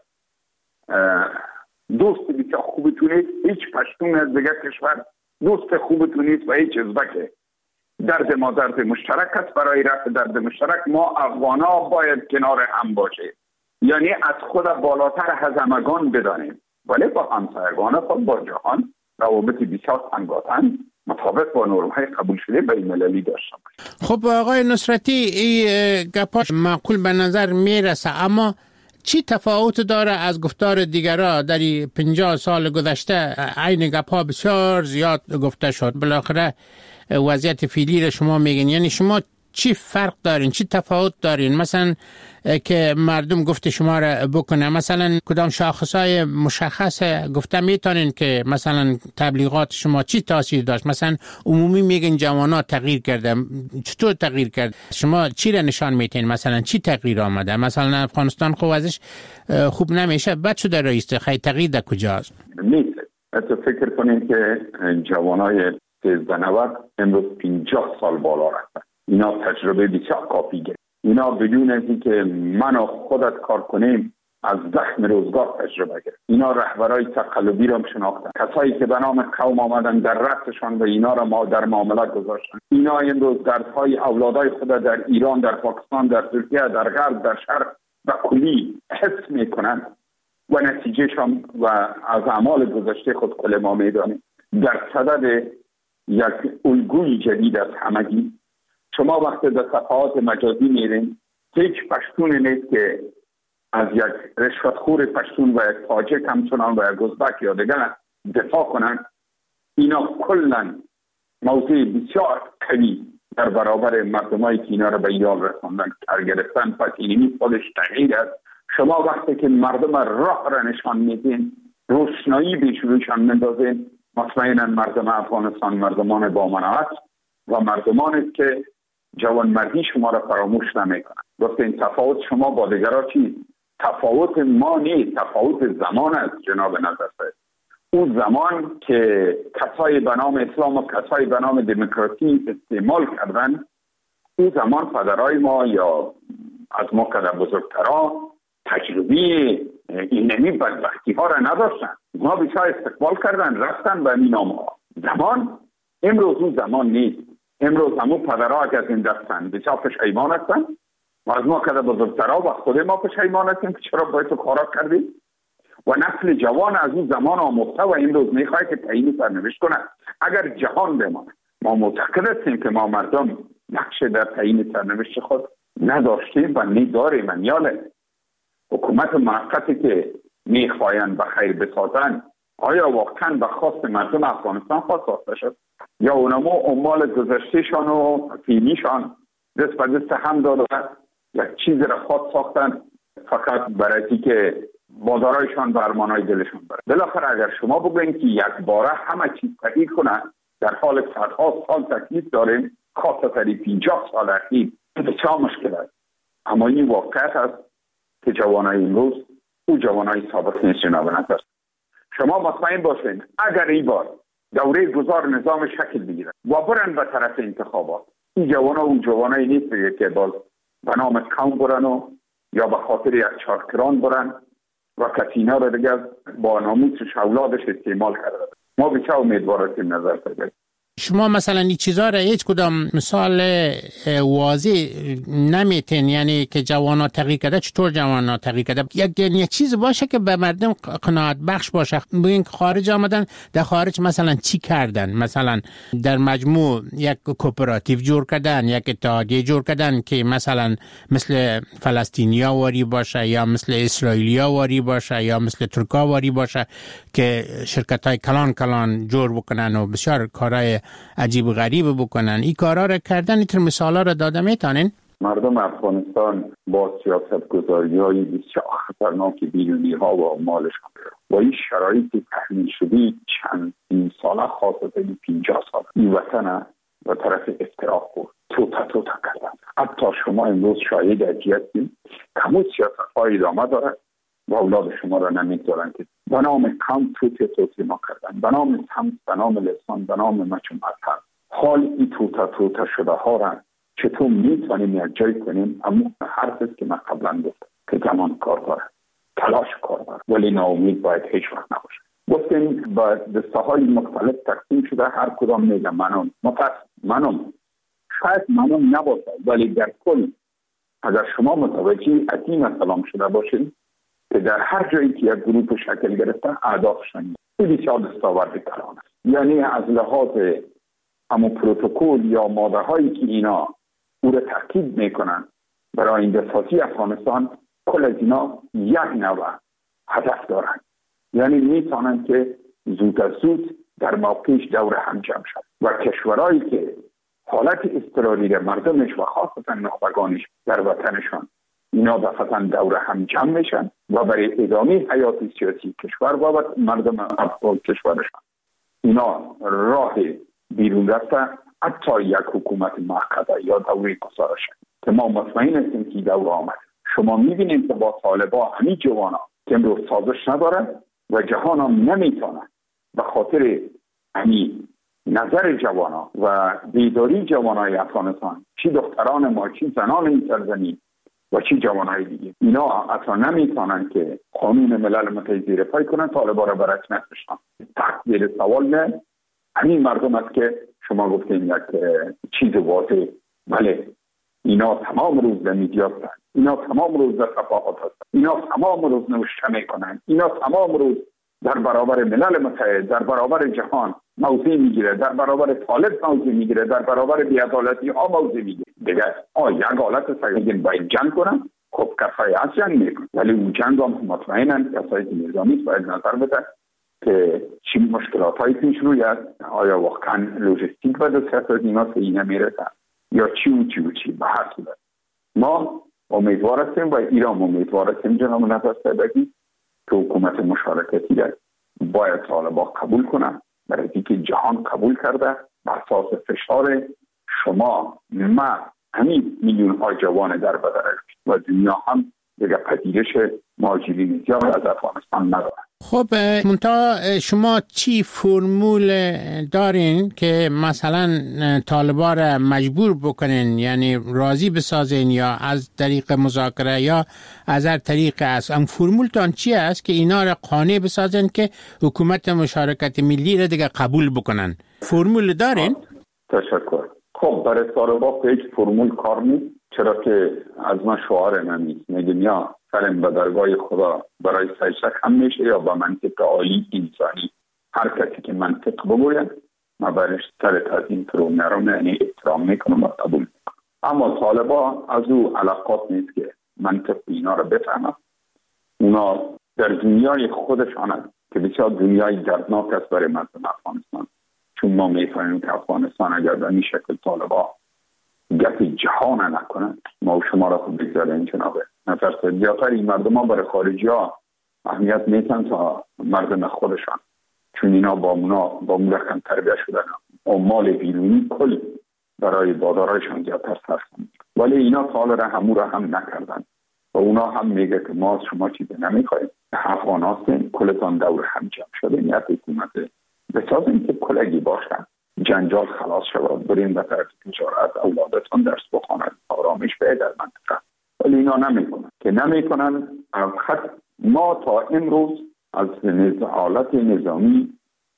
دوست بسیار خوبتون نیست، هیچ پشتون از دیگر کشور دوست خوبتون نیست و هیچ ازبکه. درد ما درد مشترک است، برای رفع درد مشترک ما افغانها باید کنار هم باشیم، یعنی از خود بالاتر همگان بدانیم، ولی با همسایگان خود با جهان روابط بسیار تنگاتن مطابق با نرم‌های قبول شده بین المللی داشته باشیم. خب آقای نصرتی، این گپاش معقول به نظر میرسه، اما چی تفاوت داره از گفتار دیگرها؟ در 50 سال گذشته عین گپا بسیار زیاد گفته شد، بالاخره وضعیت فعلی را شما میگین، یعنی شما چی فرق دارین، چی تفاوت دارین مثلا که مردم گفت شما را بکنه؟ مثلا کدام شاخصای مشخص گفته میتونین که مثلا تبلیغات شما چی تاثیر داشت؟ مثلا عمومی میگن جوانا تغییر کرده، چطور تغییر کرد؟ شما چی را نشان میتین؟ مثلا چی تغییر آمده؟ مثلا افغانستان خب ازش خوب نمیشه، بد شده رئیس، خیلی تغییر در کجاست؟ نیست. حتی فکر کنید که جوانای 13-90 امروز 50 سال بالا رفتن. اینا تجربه بسیار کافی گرفت. اینا بدون از اینکه من و خودت کار کنیم از زخم روزگار تجربه گرفت. اینا رهبرای تقلبی را شناختن، کسایی که به نام قوم آمدن در رأسشان و اینا را ما در معاملات گذاشتن. اینا امروز دردهای اولادای خود در ایران، در پاکستان، در ترکیه، در غرب، در شرق و کلی حس میکنن و نتیجهشان و از اعمال گذشته خود کل ما میدانیم. در صدد یک الگوی جدید از همگی، شما وقتی در صفحات مجازی میرین هیچ پشتون نیست که از یک رشوتخور پشتون و یک تاجک همچنان و یک ازبک یا دیگر دفاع کنند. اینا کلن موضوع بسیار قوی در برابر مردمایی که اینا را به ایران رساندن کار گرفتن. پس اینی خودش تغییر است. شما وقتی که مردم راه را نشان میدین، روشنایی به روشان میندازین، مطمئنا مردم افغانستان مردمان با مناعت و مردمانی که جوانمردی شما را فراموش نمیکنن. گفتین تفاوت شما با دیگرها چیست؟ تفاوت ما نیست، تفاوت زمان است جناب نظرفرد. اون زمان که کسای به نام اسلام و کسای به نام دموکراسی استعمال کردن، اون زمان پدرای ما یا از ما که بزرگترها تجربه اینمی بدبختی ها را نداشتن. ما بسیار استقبال کردن، رفتن به این نام ها. زمان امروز اون زمان نیست. امروز همون پدرها که از این دستن بسیار پشیمان هستن و از ما که بزرگترها و خود ما پشیمان هستیم که چرا باید تو کارا کردیم. و نسل جوان از اون زمان آموخته و امروز میخواه که تعیین سرنوشت کنه. اگر جهان بمانه، ما معتقد هستیم که ما مردم نقش در تعیین سرنوشت خود نداشتیم و نداریم. منیاله حکومت موقتی که میخواین به خیر بسازن، آیا واقعا به خواست مردم افغانستان خواست ساخته شد یا اونمو اموال گذشتهشان و فیلیشان دست به دست هم دادن یک چیز را خود ساختن فقط برای که بازارایشان به ارمانهای دلشان بره. بالاخره اگر شما بگوین که یک باره همه چیز تغییر کنه، در حال صدها سال تکلیف داریم، خاصه 50 سال اخیر بسیار مشکل است. اما این واقعیت است که جوانای امروز او جوانای سابق نیست. جناب نظر شما مطمئن باشین اگر این بار دوره گذار نظام شکل بگیره و برن به طرف انتخابات، این جوانا و جوانایی نیست که باز به نام قوم برن و یا به خاطر یک چارکران برن و کسینا را دیگر با ناموسش اولادش استعمال کرده. ما بسیار امیدوار هستیم نظر بگیرید. شما مثلا این چیزا را هیچ کدام مثال واضح نمیتین، یعنی که جوانا تغییر کرده، چطور جوانا تغییر کرده؟ یک چیز باشه که به مردم قناعت بخش باشه. ببین خارج آمدن، در خارج مثلا چی کردن؟ مثلا در مجموع یک کوپراتیو جور کردن، یک اتحادیه جور کردن که مثلا مثل فلسطینیا واری باشه یا مثل اسرائیلیا واری باشه یا مثل ترکا واری باشه که شرکت‌های کلان جور بکنن و بسیار کارهای عجیب و غریب بکنن. این کارا را کردن. اینطور مثالا را داده میتونین؟ مردم افغانستان با سیاست گذاری های بسیار خطرناک بیرونی ها و مالشان با این شرایط تحمیل شده چند ساله خاصه 50 سال این وطن و طرف افتراق خورد توتا کردن. حتی شما امروز شاهد هستیم کمو سیاست های ادامه داره و اولاد شما را نمیذارن که به نام قوم توتی ما کردن، به نام سمت، به نام لسان، به نام مچم مذهب. حال این توتا شده ها را چطور میتونیم یک جای کنیم؟ اما حرف است که من قبلا گفتم که زمان کار داره، تلاش کار داره، ولی ناامید باید هیچ وقت نباشه. گفتیم با دسته های مختلف تقسیم شده، هر کدام میگه منم شاید منم نباشه، ولی در کل اگر شما متوجه این مسئله شده باشید که در هر جایی که یک گروه شکل گرفته اهدافشان این بسیار دستاورد کلان است. یعنی از لحاظ همون پروتکل یا ماده هایی که اینا او را تاکید میکنن برای این سازی افغانستان، کل از اینا یک نوع هدف دارن. یعنی میتونن که زود از زود در موقعش دور هم جمع شد و کشورهایی که حالت اضطراری مردمش و خاصتا نخبگانش در وطنشان اینا دفعتا دور هم جمع میشن و برای ادامه حیات سیاسی کشور و مردم افغان کشورشان اینا راه بیرون رفته حتی یک حکومت موقته یا دوره گذارش که ما مطمئن هستیم که دوره آمد. شما میبینید که با طالبا همین جوانا که امروز سازش نداره و جهان هم نمیتونه به خاطر همین نظر جوانا و بیداری جوانای افغانستان، چی دختران ما، چی زنان این سرزمین و چی جوانای دیگه، اینا اصلا نمیتونن که قانون ملل متحد زیر پای کنن، طالبان را برعکس نشن. تقدیر سوال نه همین مردم است که شما گفتین یک چیز واضح. بله، اینا تمام روز در میدیا هستن، اینا تمام روز در صفحات هستن، اینا تمام روز نوشته میکنن، اینا تمام روز در برابر ملل متحد، در برابر جهان موضع میگیره، در برابر طالب موضع میگیره، در برابر بی‌عدالتی ها موضع میگیره. دیگه یک حالت سگین باید جنگ کنن، خب کسایی از جنگ میکنن، ولی اون جنگ هم مطمئنن کسایی نظامی باید نظر بدن که چی مشکلات هایی پیش روید، آیا واقعا لوجستیک و دسترس از اینا که اینا میرسن یا چی به هر صورت ما امیدوار هستیم و ایران امیدوار هستیم جناب نفس صدقی که حکومت مشارکتی را باید طالبان قبول کنن، برای اینکه جهان قبول کرده بر اساس فشار شما ما همین میلیون ها جوان در بدر و دنیا هم دیگه پذیرش مهاجرین زیاد از افغانستان نداره. خب منتها شما چی فرمول دارین که مثلا طالبان را مجبور بکنین، یعنی راضی بسازین یا از طریق مذاکره یا از هر طریق است؟ ام فرمولتان چی است که اینا را قانع بسازین که حکومت مشارکت ملی را دیگه قبول بکنن؟ فرمول دارین؟ تشکر. خب برای طالبان هیچ فرمول کار نیست، چرا که از من شعار نمیست میگم یا سرم به درگاه خدا برای سجده کم میشه یا با منطق عالی انسانی. هر کسی که منطق بگوید ما برش سر تعظیم فرو نرم، یعنی احترام میکنم و قبول میکنم. اما طالبان از او علاقات نیست که منطق اینا رو بفهمن. اونا در دنیای خودشان هست که بسیار دنیای دردناک است برای مردم افغانستان، چون ما میفهمیم که افغانستان اگر به این شکل طالبان گپ جهان نکنن ما و شما را خود بگذاریم جناب نفر زیادتر این مردم ها برای خارجی ها اهمیت میتن تا مردم خودشان، چون اینا با اون رقم تربیه شدن و مال بیرونی کل برای دادارایشان زیادتر صرف کنند. ولی اینا تا را هم نکردن و اونا هم میگه که ما از شما چیزی نمیخوایم، افغان هستیم، کلتان دور هم جمع شده، نیت حکومت بسازیم که کلگی باشن، جنجال خلاص شود، بریم به طرف تجارت، اولادتان درس بخوانند، آرامش به در منطقه. ولی اینا نمیکنن. خط ما تا امروز از حالت نظامی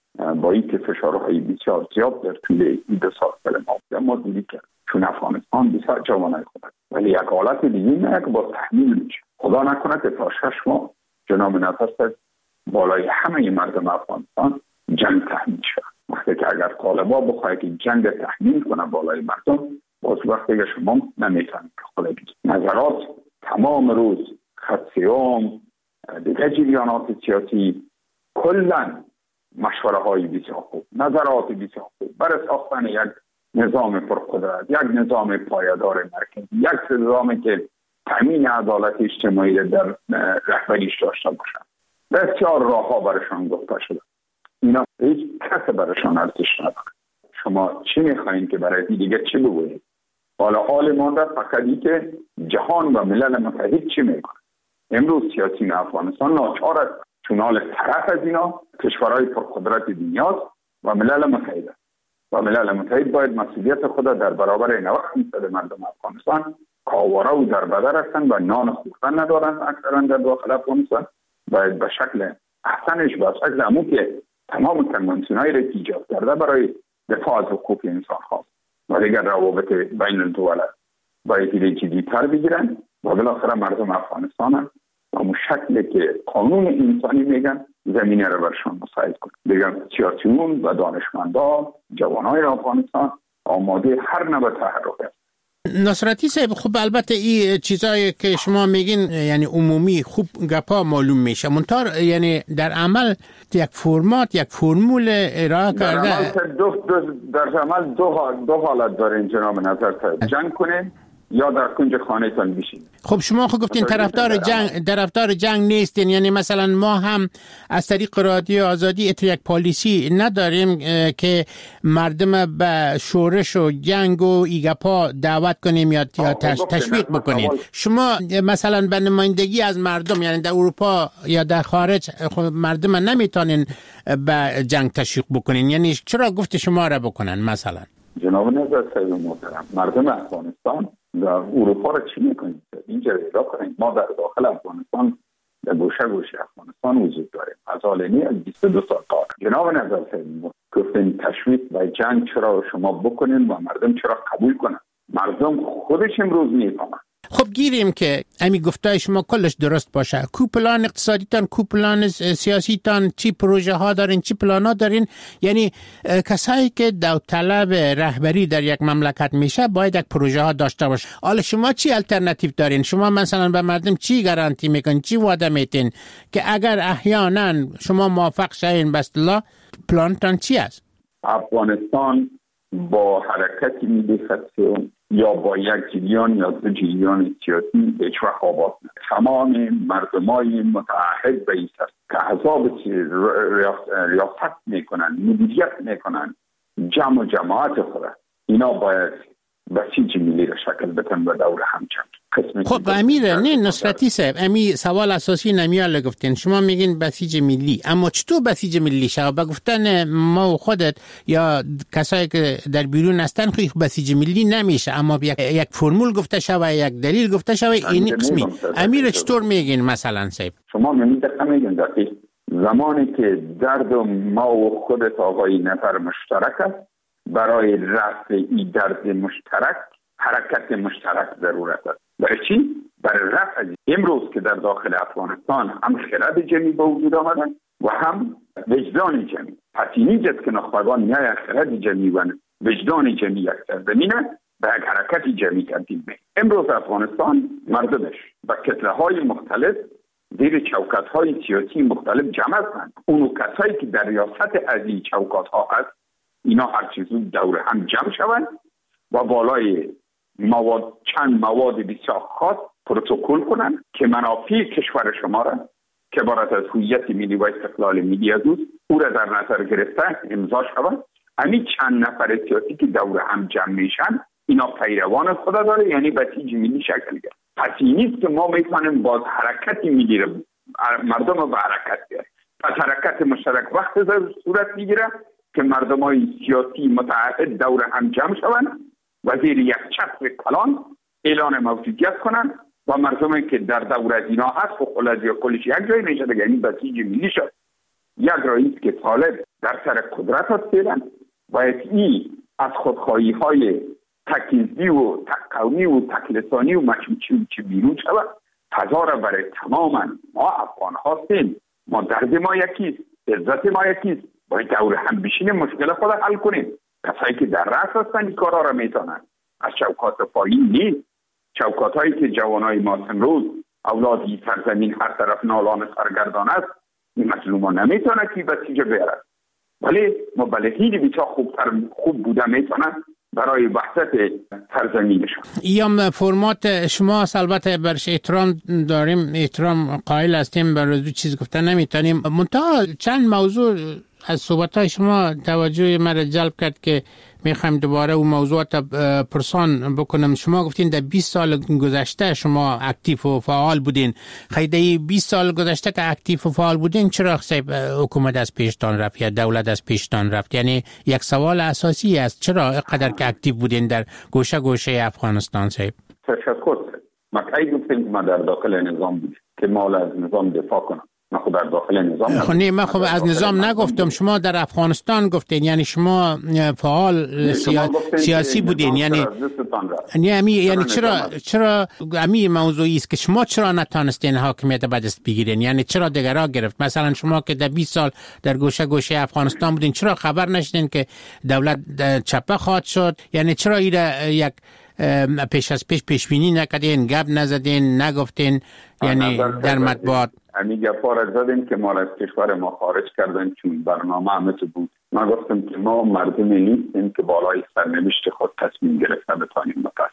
با این که فشارهای بسیار زیاد در طول این 2 سال ما دیدیم که چون افغانستان بسیار جوانای خود است، ولی یک حالت دیگه نه که با تحمیل میشه. خدا نکنه که تا 6 ماه جناب نفس بالای همه مردم افغانستان جنگ تحمیل شد. وقتی که اگر طالبان بخواهد که جنگ تحمیل کنه بالای مردم، باز وقتی که شما نمیتونید که خود بگید. نظرات تمام روز خدسیوم دیگه جریانات سیاسی کلن مشوره های بسیار خوب، نظرات بسیار خوب برای ساختن یک نظام پرقدرت، یک نظام پایدار مرکزی، یک نظامی که تامین عدالت اجتماعی در رهبریش داشته باشد. بسیار راه ها برشان گفته شده. اینا هیچ کس برشان ارزش نداره. شما چی میخواین که برای دیگه چی بگویید؟ حالا حال مانده فقط این که جهان و ملل متحد چی میکنه. امروز سیاسیون افغانستان ناچار است، چون حال طرف از اینا کشورهای پرقدرت دنیاست و ملل متحد است و ملل متحد باید مسئولیت خود در برابر 90% مردم افغانستان کاواره و در بدر هستند و نان خوردن ندارند اکثرا در داخل افغانستان، باید به شکل احسنش به شکل همون که تمام کنوانسیون‌های را ایجاد کرده برای دفاع از حقوق انسان خواست و دیگر روابط بین الدول باید جدی‌تر بگیرن و بالاخره مردم افغانستان هم همون شکلی که قانون انسانی میگن زمینه را برشان مساعد کنه. دیگر سیاسیون و دانشمندان جوانای افغانستان آماده هر نوع تحرک است. نصرتی صاحب، خب البته این چیزایی که شما میگین یعنی عمومی خوب گپا معلوم میشه، منتها یعنی در عمل یک فرمات، یک فرمول ارائه کرده. در عمل دو حالت داره جناب نظر صاحب. جنگ کنیم یا در کنج خانه‌تان بشینید. خب شما خود گفتین طرفدار جنگ نیستین، یعنی مثلا ما هم از طریق رادیو آزادی یک پالیسی نداریم که مردم به شورش و جنگ و ایگپا دعوت کنیم یا تشویق بکنیم. شما مثلا به نمایندگی از مردم، یعنی در اروپا یا در خارج مردم نمیتونین به جنگ تشویق بکنین، یعنی چرا گفت شما را بکنن؟ مثلا جناب نظر صاحب محترم، مردم افغانستان در اروپا را چی میکنید؟ اینجا رضا کنید. ما در داخل افغانستان در گوشه افغانستان وجود داریم از حالینی از 22 سال قبل. جناب نظر صاحب گفتین تشویق به جنگ چرا شما بکنین و مردم چرا قبول کنن؟ مردم خودش امروز میفهمن. خب گیریم که امی گفتای شما کلش درست باشه. کو پلان اقتصادیتان، کو پلان سیاسیتان، چی پروژه ها دارین، چی پلان ها دارین؟ یعنی کسایی که داوطلب رهبری در یک مملکت میشه باید یک پروژه ها داشته باشه. حالا شما چی الटरनेटिव دارین؟ شما مثلا به مردم چی گارانتی میکنین، چی وعده میتین که اگر احیانا شما موافق شین به اصطلاح پلانتان چی است؟ افغانستان با حرکت ملی خطی یا با 1 جریان یا 2 جریان سیاسی هیچ وقت آباد نه. تمام مردمای متعهد به این است که احزاب ریاست میکنن، مدیریت میکنن جمع و جماعت خود، اینا باید بسیج ملی را شکل بدن و دور هم جمع. خب امیر نصرتی صاحب، امی سوال اساسی نمیال گفتین، شما میگین بسیج ملی، اما چطور بسیج ملی شد؟ با گفتن ما و خودت یا کسایی که در بیرون هستن خیلی بسیج ملی نمیشه، اما یک فرمول گفته شوه، یک دلیل گفته شوه، این قسمی. امیر چطور میگین مثلا صاحب؟ شما میگین دقیق زمانی که درد ما و خودت آقای نفر مشترک است، برای رفع این درد مشترک حرکت مشترک ضرورت است. برای چی؟ برای رفع امروز که در داخل افغانستان هم خرد جمعی به وجود آمدن و هم وجدان جمعی. پس اینی است که نخبگان میای خرد جمعی و وجدان جمعی یک سرزمینه به یک حرکت جمعی تبدیل میشه. امروز افغانستان مردمش با کتله های مختلف زیر چوکات های سیاسی مختلف جمع هستند. اونو کسایی که در ریاست از این چوکات ها هست، اینا هر چیزو دور هم جمع شوند و بالای چند مواد بسیار خاص پروتکل کنند که منافع کشور شما را که عبارت از هویت ملی و استقلال ملی از او را در نظر گرفته امضا شود. همین چند نفر سیاسی که دور هم جمع میشن، اینا پیروان خود داره، یعنی بسیج ملی شکل گرفت. پس این نیست که ما میتونیم باز حرکت ملی را مردم رو به حرکت بیاریم. پس حرکت مشترک وقت صورت میگیره که مردمای سیاسی متعهد دور هم جمع شوند و زیر یک چتر کلان اعلان موجودیت کنند و مردمی که در دور از اینا هست و خلاص یا کلش یک جای میشه، یعنی بسیج ملی شد. یک رئیس که طالب در سر قدرت هست فعلا باید این از خودخواهی های تکیزی و تقومی و تکلسانی و مچمچی چی بیرون شود. فضا را برای تماما ما افغان هستیم، ما درد ما یکیست، عزت ما یکیست، باید دور هم بشینیم مشکل خود حل کنیم. کسایی که در رأس هستن این کارا را میتونن، از چوکات پایین نیست. چوکات هایی که جوانای ما امروز اولادی سرزمین هر طرف نالان سرگردان است، این مظلومان نمیتونه که بسیجه بیارد، ولی مبلغین بیچا خوب بوده میتونن برای وحدت سرزمینشون. ایام فرمات شما البته برش احترام داریم، احترام قائل هستیم، برای دو چیز گفتن نمیتونیم. منتها چند موضوع از صحبت‌های شما توجه مرا جلب کرد که میخوایم دوباره اون موضوعات پرسان بکنم. شما گفتین در 20 سال گذشته شما اکتیو و فعال بودین. خیلی 20 سال گذشته که اکتیو و فعال بودین، چرا حکومت از پیشتان رفت یا دولت از پیشتان رفت؟ یعنی یک سوال اساسی است، چرا اینقدر که اکتیو بودین در گوشه افغانستان صاحب؟ تشکر. ما کی گفتیم ما در داخل نظام بودیم که ما از نظام دفاع کنم. ما خود در داخل نظام من خب از نظام نگفتم، شما در افغانستان گفتین، یعنی شما فعال سیاسی بودین. یعنی چرا امی موضوعی است که شما چرا نتونستین حاکمیت به دست بگیرین؟ یعنی چرا دیگرها گرفت؟ مثلا شما که در 20 سال در گوشه افغانستان بودین، چرا خبر نشدین که دولت چپه خواهد شد؟ یعنی چرا ایره یک پیش بینی نکردین، گپ نزدین، نگفتین یعنی در مطبوعات؟ امی گپا را زدیم که ما از کشور ما خارج کردن چون برنامه همه بود. ما گفتم که ما مردمی نیستیم که بالای سرنوشت خود تصمیم گرفته بتانیم بکنیم.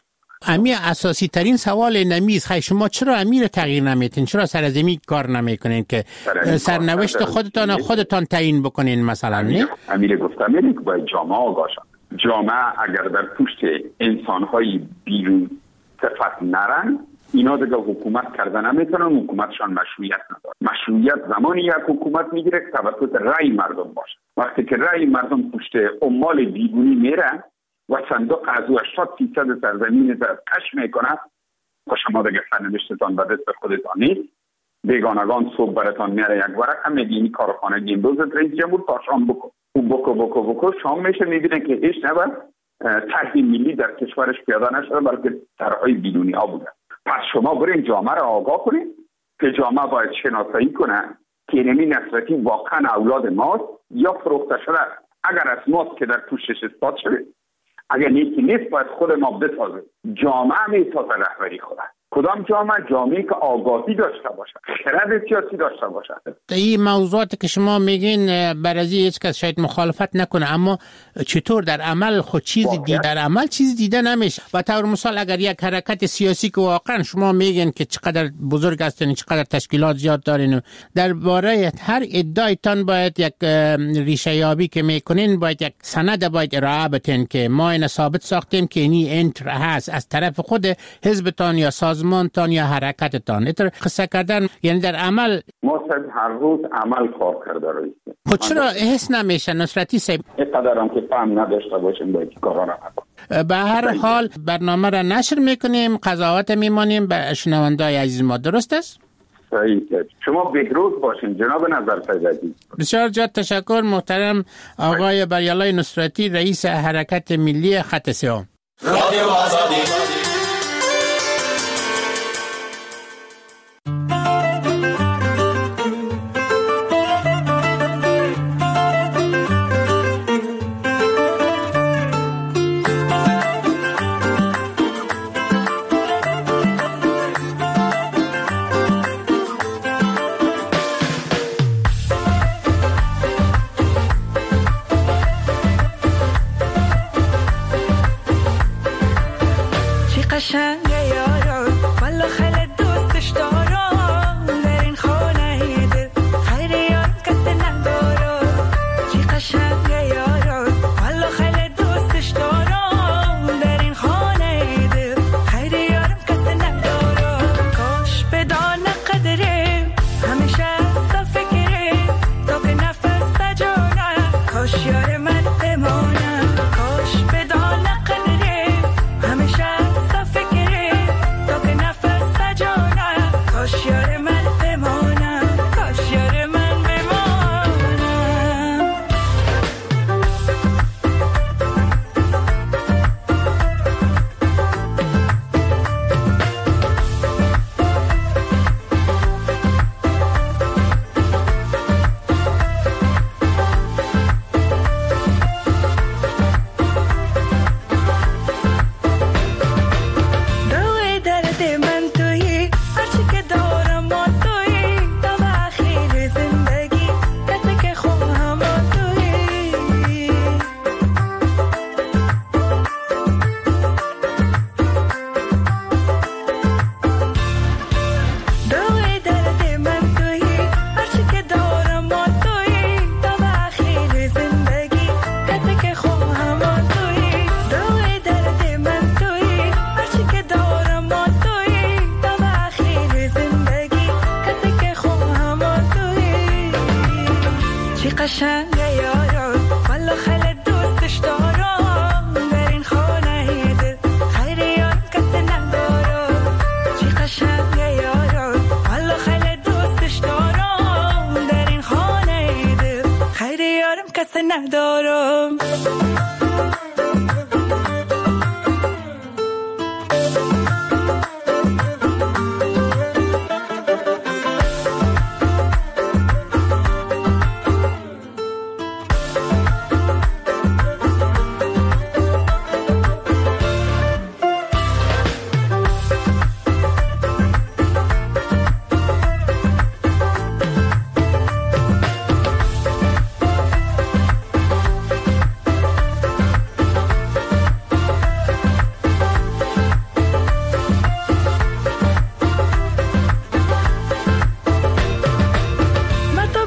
امی اساسی ترین سوال نمیز خیلی شما چرا امیر تغییر نمیتین؟ چرا سرزمی کار نمیکنین که سرنوشت خودتان تعیین بکنین مثلا؟ نه امیر گفتم که باید جامعه آگاه شد. جامعه اگر در پشت انسان‌های بیرون صفت نرن، اینا دیگه حکومت کردن نمیتونن، حکومتشان مشروعیت نداره. مشروعیت زمانی یک حکومت میگیره که توسط رأی مردم باشه. وقتی که رأی مردم پشت عمال بیرونی میره و صندوق از 80% سرزمین از کش میکنه، و شما دیگه سرنوشتتان به دست خودتان نیست. بیگانگان صبح براتان میاره یک ورق هم میگه این کارخانه امروز رئیس جمهور تا شام بکن. بکو شام میشه میبینه که هیچ نبود طرح ملی در کشورش پیاده نشده، بلکه طرحهای بیرونی ها بوده. پس شما برین جامعه را آگاه کنید که جامعه باید شناسایی کنه که نمی نصرتی واقعا اولاد ماست یا فروخته شده. اگر از ماست که در پوشش اثبات شده، اگر نیست باید خود ما بسازه. جامعه میسازه رهبری خود. کدام جامعه که آگاهی داشته باشه، خرد سیاسی داشته باشه. این موضوعاتی که شما میگین برازی هیچ کس شاید مخالفت نکنه، اما چطور در عمل خود چیزی دیده نمیشه؟ و طور مثال اگر یک حرکت سیاسی که واقعا شما میگین که چقدر بزرگ هستین، چقدر تشکیلات زیاد دارین، درباره هر ادعایتان باید یک ریشه یابی که میکنین، باید یک سند باید ارائه بدین که ما این ثابت ساختیم که اینی انتر هست از طرف خود حزبتان یا سازمانتان یا حرکتتان. اتر قصه کردن یعنی در عمل ما هر روز عمل کار کرده راییم. خود چرا حس نمیشه نصرتی صاحب؟ اینقدر هم که فهم نداشته باشیم باید کارا را نکنیم. به هر حال برنامه را نشر میکنیم، قضاوت میمانیم به شنوندای عزیز ما. درست است؟ صحیح. شما بهروز باشین جناب نظرفید عزیز. بسیار زیاد تشکر محترم آقای بریالای نصرتی، رئیس حرکت ملی خط سه‌ام. رادیو آزادی.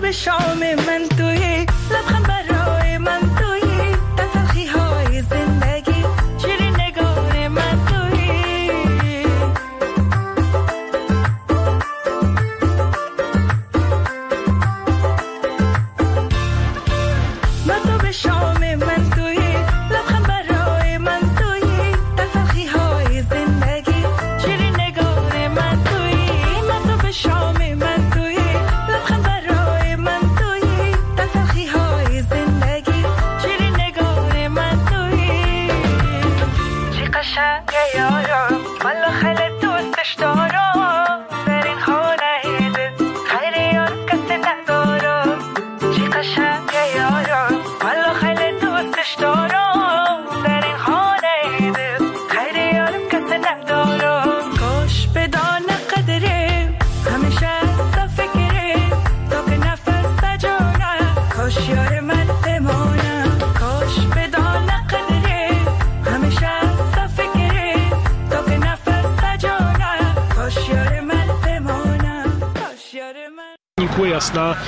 به شام من تویی، لبخند برای من تویی، در تلخی های زندگی شیرین نگار من تویی. من تو به شام من تویی، لبخند برای من تویی، در تلخی های زندگی شیرین نگار من تویی. من تو به شام من تویی، لبخند برای من تویی، در تلخی های زندگی شیرین نگار من تویی. چی قشنگه یارم، والا خیلی دوستش دارم، در این خانه دل خیلی یار کسی ندارم. چی قشنگه یارم، والا خیلی دوستش دارم، در این خانه دل خیلی یار کسی ندارم. کاش بدانه قدره همیشه از فکره، تا که نفس تجانه کاش یار من بمانه. کاش بدانه قدره همیشه از فکره، تا که نفس تجانه کاش یار من بمانه. کاش یار من Jasna